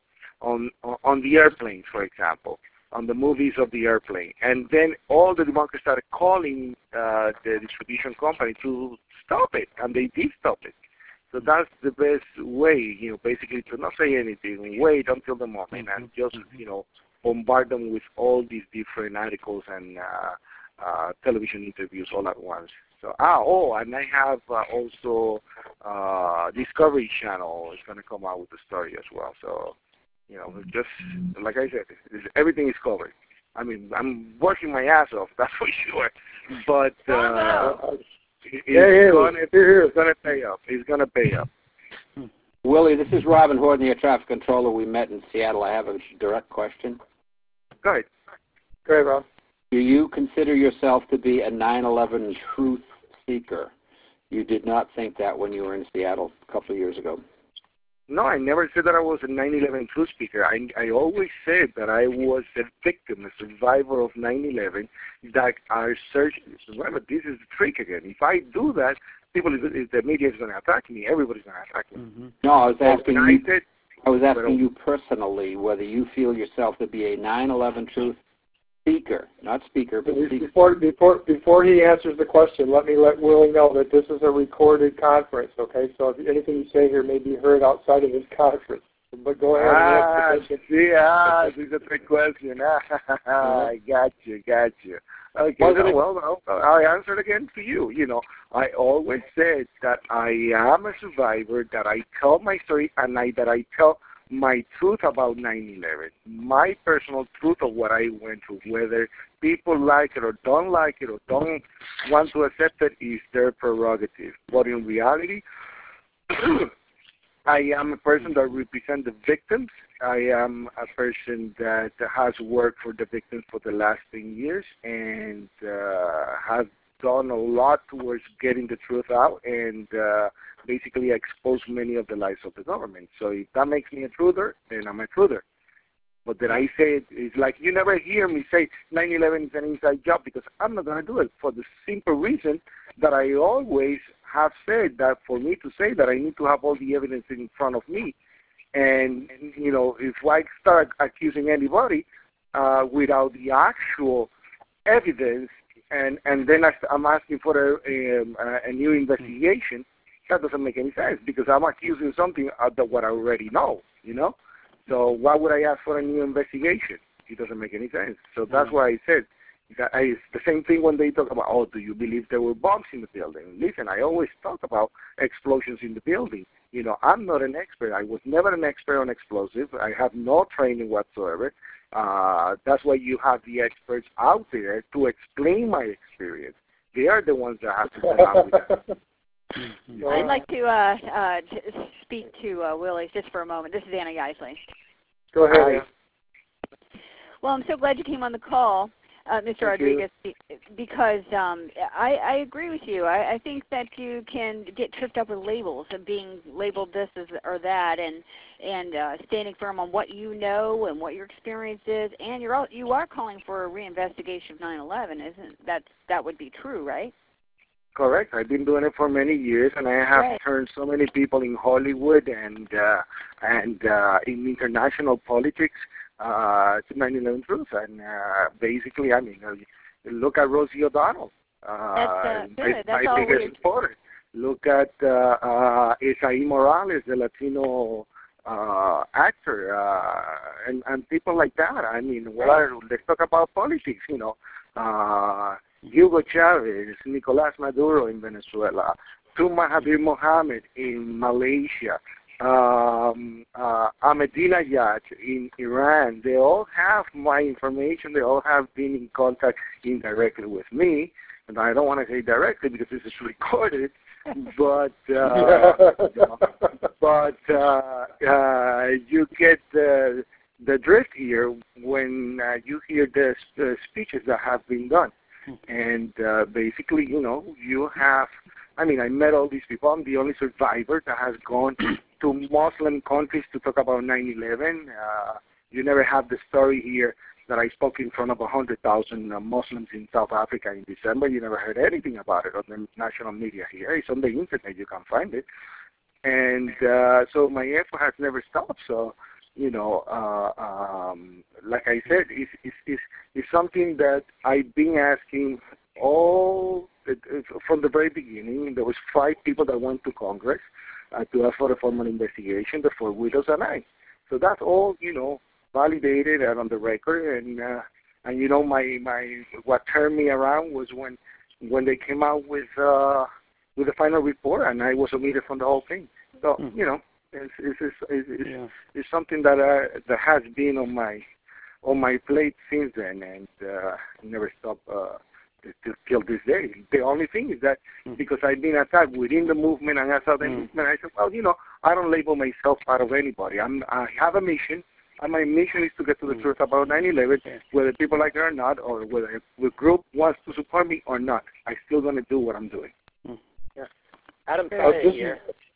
the airplanes, for example, on the movies of the airplane. And then all the Democrats started calling the distribution company to stop it, and they did stop it. So that's the best way, basically to not say anything, wait until the moment, and just, bombard them with all these different articles and television interviews all at once. So, and I have also Discovery Channel is going to come out with the story as well. So, just like I said, everything is covered. I mean, I'm working my ass off, that's for sure. But it's going to pay up. It's going to pay up. Willie, this is Robin Horton, your traffic controller. We met in Seattle. I have a direct question. Go ahead. Go ahead, Rob. Do you consider yourself to be a 9/11 truth seeker? You did not think that when you were in Seattle a couple of years ago. No, I never said that I was a 9/11 truth speaker. I always said that I was a victim, a survivor of 9/11, that are searching. Remember, this is the trick again. If I do that, the media is going to attack me. Everybody's going to attack me. Mm-hmm. No, I was asking you. I was asking you personally whether you feel yourself to be a 9/11 truth speaker, not speaker, but speaker. Before he answers the question, let Willie know that this is a recorded conference, okay? So if anything you say here may be heard outside of this conference. But go ahead. This is a trick question. I got you. Okay, well, I'll answer it again for you. You know, I always said that I am a survivor, that I tell my story, and that I tell my truth about 9/11, my personal truth of what I went through. Whether people like it or don't like it or don't want to accept it is their prerogative. But in reality, I am a person that represents the victims. I am a person that has worked for the victims for the last 10 years and has done a lot towards getting the truth out and basically expose many of the lies of the government. So if that makes me a truther, then I'm a truther. But that I say it's like you never hear me say 9/11 is an inside job, because I'm not going to do it for the simple reason that I always have said that for me to say that I need to have all the evidence in front of me. And you know, if I start accusing anybody without the actual evidence, and then I'm asking for a new investigation, that doesn't make any sense, because I'm accusing something that what I already know, you know? So why would I ask for a new investigation? It doesn't make any sense. So that's why I said that it's the same thing when they talk about, oh, do you believe there were bombs in the building? Listen, I always talk about explosions in the building. You know, I'm not an expert. I was never an expert on explosives. I have no training whatsoever. That's why you have the experts out there to explain my experience. They are the ones that have to come out with it. I'd like to speak to Willie just for a moment. This is Anna Yaisley. Go ahead. Well, I'm so glad you came on the call, Mr. Rodriguez, because I agree with you. I think that you can get tripped up with labels of being labeled this or that, and standing firm on what you know and what your experience is, and you are calling for a reinvestigation of 9/11. That would be true, right? Correct. I've been doing it for many years, and I have turned so many people in Hollywood and in international politics to 9/11 truth. And basically, I mean, look at Rosie O'Donnell. That's good. That's my biggest supporter. Look at Isaí Morales, the Latino actor, and people like that. I mean, let's talk about politics, you know. Hugo Chavez, Nicolás Maduro in Venezuela, Mahathir Mohammed in Malaysia, Ahmadinejad in Iran. They all have my information. They all have been in contact indirectly with me. And I don't want to say directly because this is recorded, but you get the drift here when you hear the speeches that have been done. And basically, you know, you have, I mean, I met all these people. I'm the only survivor that has gone to Muslim countries to talk about 9/11. You never have the story here that I spoke in front of 100,000 Muslims in South Africa in December. You never heard anything about it on the national media here. It's on the internet. You can find it. And so my effort has never stopped. So, you know, like I said, it's something that I've been asking from the very beginning. There was 5 people that went to Congress to ask for a formal investigation, the 4 widows and I. So that's all, you know, validated and on the record. And you know, my what turned me around was when they came out with the final report, and I was omitted from the whole thing. So you know. It's something that has been on my plate since then, and never stopped till this day. The only thing is that because I've been attacked within the movement and outside the movement, I said, well, you know, I don't label myself part of anybody. I have a mission, and my mission is to get to the truth about 9/11, whether people like it or not, or whether the group wants to support me or not. I'm still going to do what I'm doing. Adam Saya here.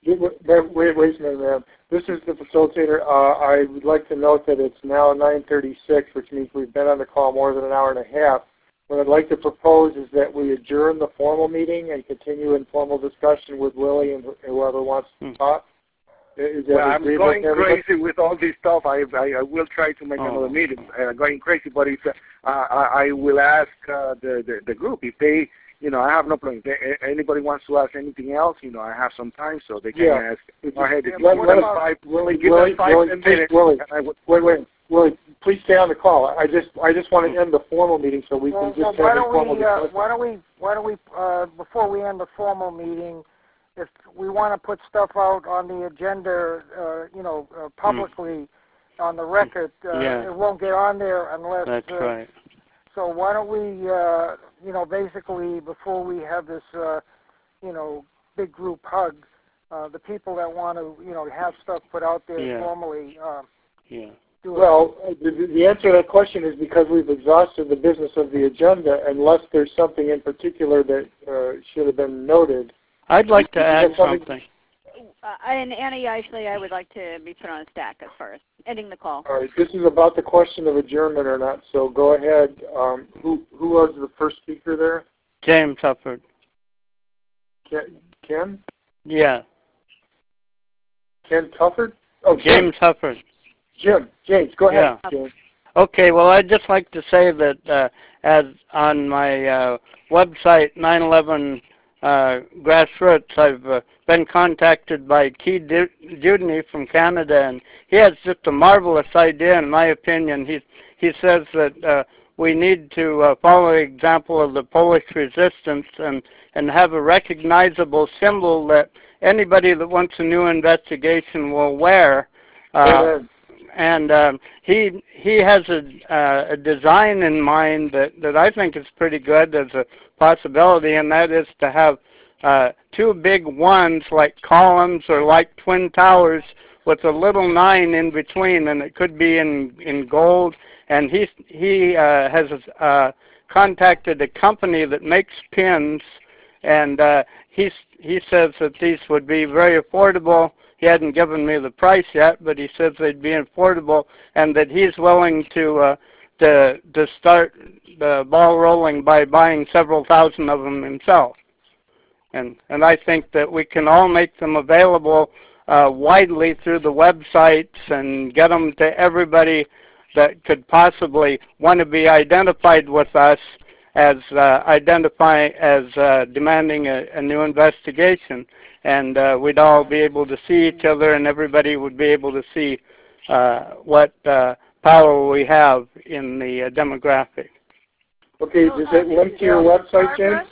Wait a minute, ma'am. This is the facilitator. I would like to note that it's now 9:36, which means we've been on the call more than an hour and a half. What I'd like to propose is that we adjourn the formal meeting and continue informal discussion with Willie and whoever wants to talk. Well, I'm going crazy with all this stuff. I will try to make another meeting. Going crazy, but if I will ask the group if they, I have no problem. If anybody wants to ask anything else, I have some time, so they can ask. Go ahead. Give us 5 minutes. Willie, please stay on the call. I just want to end the formal meeting so we can just have a formal discussion. Why don't we before we end the formal meeting, if we want to put stuff out on the agenda, publicly on the record, it won't get on there unless. That's right. So why don't we, basically before we have this, big group hug, the people that want to, have stuff put out there formally. Well, the answer to that question is because we've exhausted the business of the agenda, unless there's something in particular that should have been noted. I'd like to add something. And Annie, actually, I would like to be put on a stack as far as ending the call. All right, this is about the question of adjournment or not, so go ahead. Who was the first speaker there? James Hufford. Ken? Yeah. Ken Tufford? Oh, James Hufford. James, go ahead. Yeah. James. Okay, well, I'd just like to say that as on my website, 9/11 Grassroots, I've been contacted by Key Dudney from Canada, and he has just a marvelous idea, in my opinion. He says that we need to follow the example of the Polish resistance and have a recognizable symbol that anybody that wants a new investigation will wear. And he has a design in mind that I think is pretty good as a possibility, and that is to have 2 big ones like columns or like twin towers with a little 9 in between, and it could be in gold. And he has contacted a company that makes pins, and he says that these would be very affordable. He hadn't given me the price yet, but he says they'd be affordable, and that he's willing to start the ball rolling by buying several thousand of them himself. And I think that we can all make them available widely through the websites and get them to everybody that could possibly want to be identified with us as demanding a new investigation. And we'd all be able to see each other, and everybody would be able to see what power we have in the demographic. Okay, does it link to your website, James?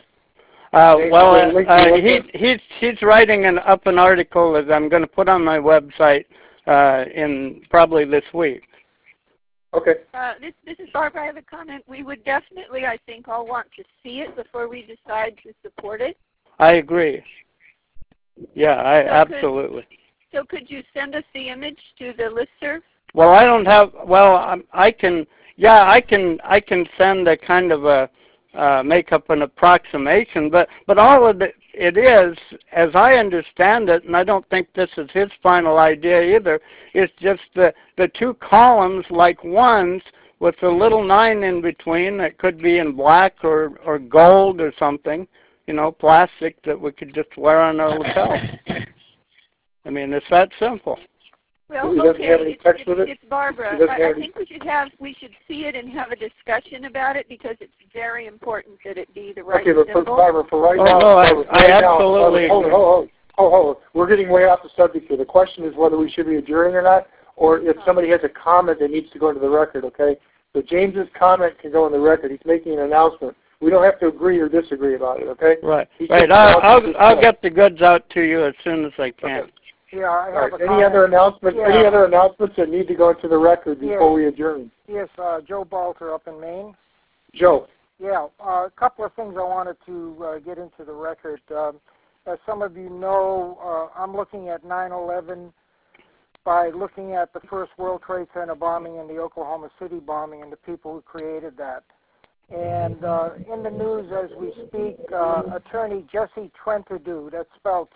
He's writing up an article that I'm going to put on my website in probably this week. Okay. This is Barbara. I have a comment. We would definitely, I think, all want to see it before we decide to support it. I agree. Yeah, absolutely. So could you send us the image to the listserv? Well, I don't have. Well, I can. Yeah, I can send a kind of a make up an approximation, but all of it is, as I understand it, and I don't think this is his final idea either. It's just the 2 columns like ones with a little 9 in between that could be in black or gold or something. Plastic that we could just wear on our lapel. I mean, it's that simple. Well, okay, it's Barbara. I think we should see it and have a discussion about it because it's very important that it be the right symbol. Okay, but Barbara, for right now... I absolutely agree. Hold. We're getting way off the subject here. The question is whether we should be adjourning or not, or if somebody has a comment that needs to go into the record, okay? So James's comment can go in the record. He's making an announcement. We don't have to agree or disagree about it, okay? Right. I'll get the goods out to you as soon as I can. Okay. Yeah, I have a Any other announcements? Yeah. Any other announcements that need to go into the record before we adjourn? Yes, Joe Balter up in Maine. Joe. Yeah, a couple of things I wanted to get into the record. As some of you know, I'm looking at 9/11 by looking at the first World Trade Center bombing and the Oklahoma City bombing and the people who created that. And in the news as we speak, attorney Jesse Trentadue, that's spelled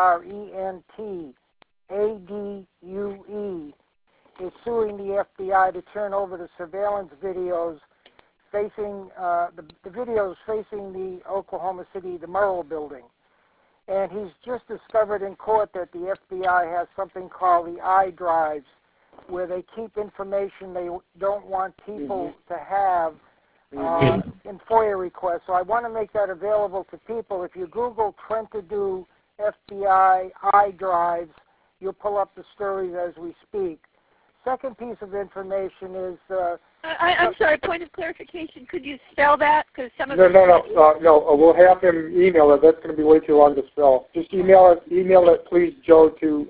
Trentadue, is suing the FBI to turn over the surveillance videos facing the videos facing the Oklahoma City, the Murrah building. And he's just discovered in court that the FBI has something called the iDrives, where they keep information they don't want people to have in FOIA requests. So I want to make that available to people. If you Google Trentadue FBI iDrives, you'll pull up the stories as we speak. Second piece of information is... I'm sorry, point of clarification. Could you spell that? Because some of No. We'll have him email it. That's going to be way too long to spell. Just email it, please, Joe, to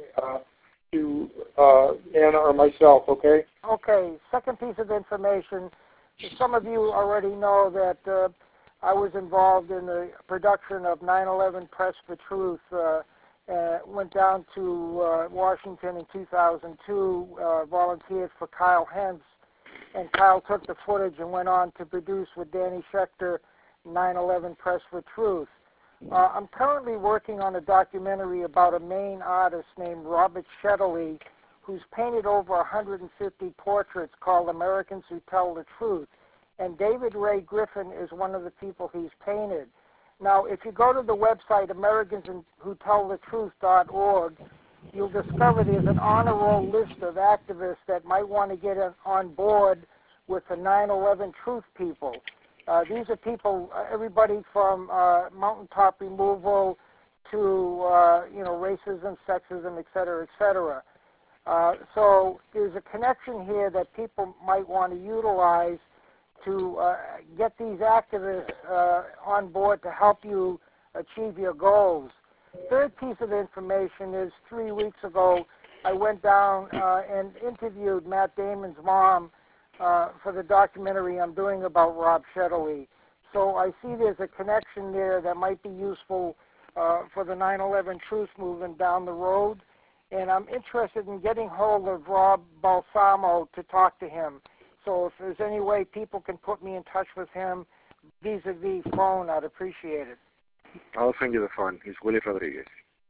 Anna or myself, okay? Okay. Second piece of information. Some of you already know that I was involved in the production of 9/11 Press for Truth. Went down to Washington in 2002, volunteered for Kyle Hentz, and Kyle took the footage and went on to produce with Danny Schechter 9/11 Press for Truth. I'm currently working on a documentary about a Maine artist named Robert Shetterly, who's painted over 150 portraits called Americans Who Tell the Truth. And David Ray Griffin is one of the people he's painted. Now, if you go to the website AmericansWhoTellTheTruth.org, you'll discover there's an honor roll list of activists that might want to get on board with the 9/11 Truth people. These are people, everybody from mountaintop removal to racism, sexism, et cetera, et cetera. So there's a connection here that people might want to utilize to get these activists on board to help you achieve your goals. Third piece of information is 3 weeks ago I went down and interviewed Matt Damon's mom for the documentary I'm doing about Rob Shetterly. So I see there's a connection there that might be useful for the 9/11 Truth movement down the road. And I'm interested in getting hold of Rob Balsamo to talk to him. So if there's any way people can put me in touch with him vis-a-vis phone, I'd appreciate it. I'll send you the phone. He's Willie Rodriguez.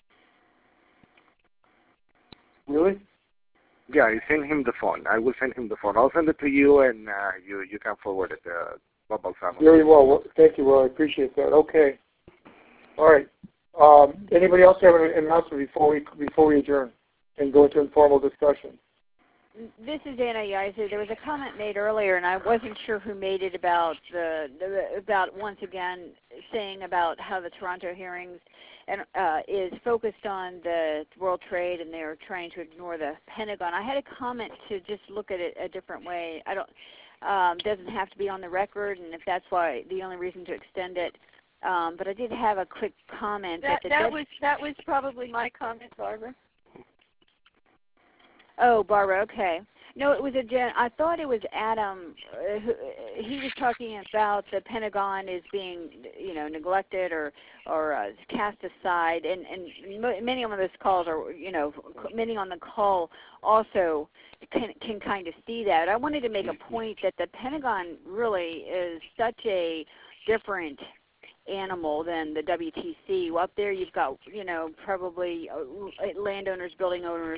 Really? Yeah, I send him the phone. I will send him the phone. I'll send it to you, and you can forward it to Bob Balsamo. Very well. Thank you, Will. I appreciate that. Okay. All right. Anybody else have an announcement before we adjourn and go into informal discussion? This is Anna Yaizu. There was a comment made earlier, and I wasn't sure who made it about about once again saying about how the Toronto hearings is focused on the World Trade, and they're trying to ignore the Pentagon. I had a comment to just look at it a different way. I don't doesn't have to be on the record, and if that's why the only reason to extend it. But I did have a quick comment. That was probably my comment, Barbara. Oh, Barbara, okay. No, it was I thought it was Adam. He was talking about the Pentagon is being, neglected or cast aside, and many on this calls are, many on the call also can kind of see that. I wanted to make a point that the Pentagon really is such a different animal than the WTC. Well, up there you've got, probably landowners, building owners,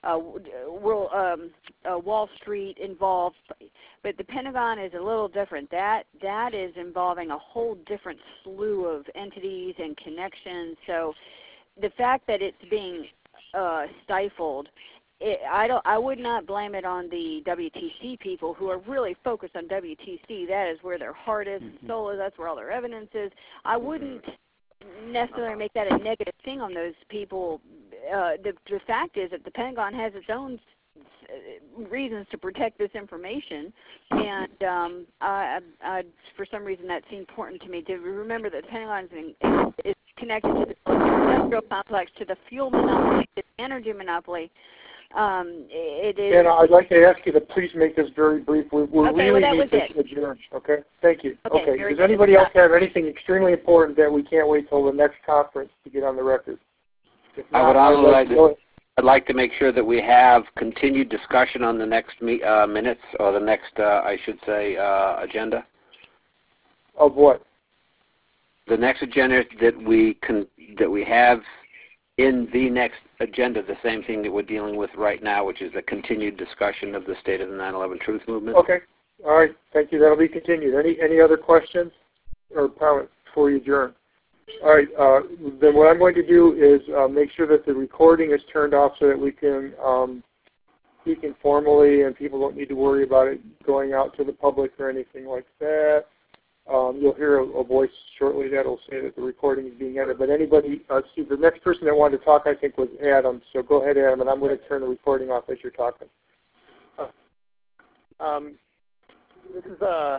Wall Street involved, but the Pentagon is a little different. That is involving a whole different slew of entities and connections. So the fact that it's being stifled, I would not blame it on the WTC people who are really focused on WTC. That is where their heart is and soul is. That's where all their evidence is. I wouldn't necessarily make that a negative thing on those people. The fact is that the Pentagon has its own reasons to protect this information, and for some reason that seemed important to me to remember that the Pentagon is connected to the industrial complex, to the fuel monopoly, to the energy monopoly. It is. And I'd like to ask you to please make this very brief. We okay, really need this adjourned. Okay, thank you. Okay. Does anybody else have anything extremely important that we can't wait till the next conference to get on the record? Not, I'd like to make sure that we have continued discussion on the next minutes or the next, I should say, agenda. Of what? The next agenda that we have in the next agenda, the same thing that we're dealing with right now, which is the continued discussion of the state of the 9/11 Truth Movement. Okay. All right. Thank you. That'll be continued. Any other questions or comments before you adjourn? All right. Then what I'm going to do is make sure that the recording is turned off so that we can speak informally and people don't need to worry about it going out to the public or anything like that. You'll hear a voice shortly that will say that the recording is being edited. But anybody, Steve, the next person that wanted to talk, I think, was Adam. So go ahead, Adam, and I'm going to turn the recording off as you're talking. This is